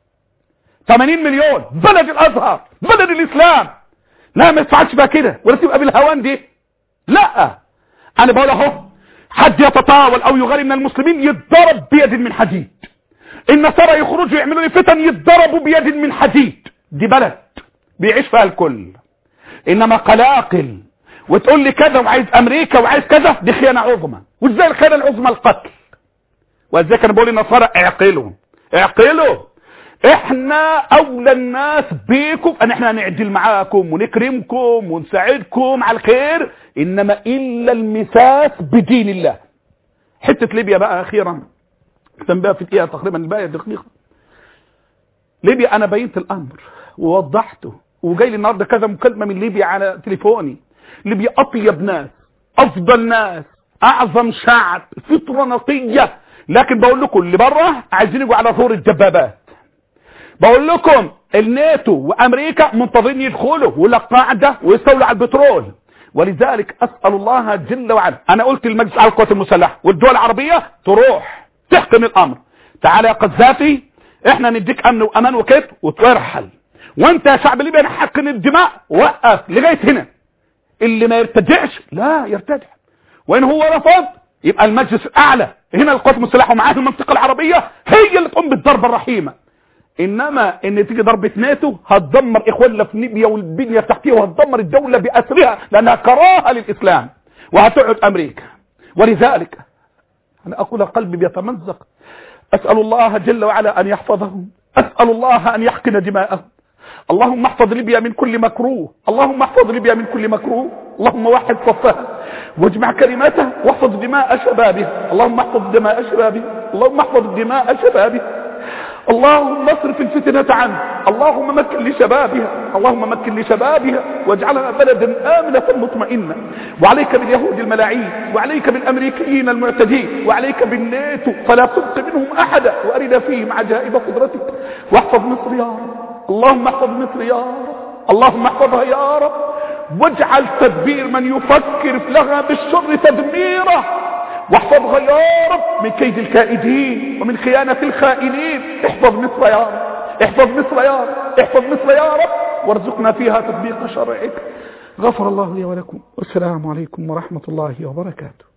80 مليون بلد الازهر بلد الاسلام. لا ما يدفعش بقى كده ولا تبقى بالهوان دي. لا انا بقول اهو حد يتطاول او يغالي من المسلمين يتضرب بيد من حديد. النصارى يخرجوا يعملوا لي فتن يتضربوا بيد من حديد. دي بلد بيعيش فيها الكل. انما قلاقل وتقول لي كذا وعايز امريكا وعايز كذا، دي خيانة عظمى. وازاي الخيانة العظمى؟ القتل. وازاي كان بقول للنصارى اعقلوا احنا اولى الناس بيكم ان احنا نعدل معاكم ونكرمكم ونساعدكم على الخير، انما الا المساس بدين الله. حتة ليبيا بقى اخيرا تنبيه في دقيقة تقريبا الباقي دقيقة. ليبيا انا بينت الامر ووضحته وجاي لي النهارده كذا مكالمة من ليبيا على تليفوني. ليبيا اطيب ناس افضل ناس اعظم شعب فطرة نقية. لكن بقول لكم اللي بره عايزين يجوا على ثور الدبابات. بقول لكم الناتو وامريكا منتظرين يدخلوا ولا قاعده ويستولوا على البترول. ولذلك اسال الله جل وعلا، انا قلت للمجلس على القوات المسلحه والدول العربيه تروح تحكم الامر. تعالى يا قذافي احنا نديك امن وامان وكيف وترحل، وانت يا شعب ليبيا نحقن الدماء وقف لغايه هنا. اللي ما يرتدعش لا يرتدع، وان هو رفض يبقى المجلس الاعلى هنا القوات المسلحه ومعاه المنطقه العربيه هي اللي تقوم بالضربه الرحيمه. انما ان تيجي ضربه ناتو هتدمر اخواننا في ليبيا والبنيه التحتيه وهتدمر الدوله باسرها لانها كراهه للاسلام، وهتقعد امريكا. ولذلك انا اقول قلبي بيتمزق. اسال الله جل وعلا ان يحفظهم، اسال الله ان يحقن دماءهم. اللهم احفظ ليبيا من كل مكروه، اللهم احفظ ليبيا من كل مكروه، اللهم وحد صفها واجمع كلماتها واحفظ دماء شبابها، اللهم احفظ دماء شبابها، اللهم احفظ دماء شبابها، اللهم اصرف الفتنة عنه، اللهم مكن لشبابها، اللهم مكن لشبابها واجعلها بلدا آمنة مطمئنة. وعليك باليهود الملاعين، وعليك بالأمريكيين المعتدين، وعليك بالناتو فلا تبق منهم أحدا، وأرنا فيهم عجائب قدرتك. واحفظ مصر يا رب، اللهم احفظ مصر يا رب، اللهم احفظها يا رب، واجعل تدبير من يفكر لها بالشر تدميره، واحفظها يا رب من كيد الكائدين ومن خيانة الخائنين. احفظ مصر يا رب، احفظ مصر يا رب، احفظ مصر يا رب، وارزقنا فيها تطبيق شرعك. غفر الله لي ولكم، والسلام عليكم ورحمة الله وبركاته.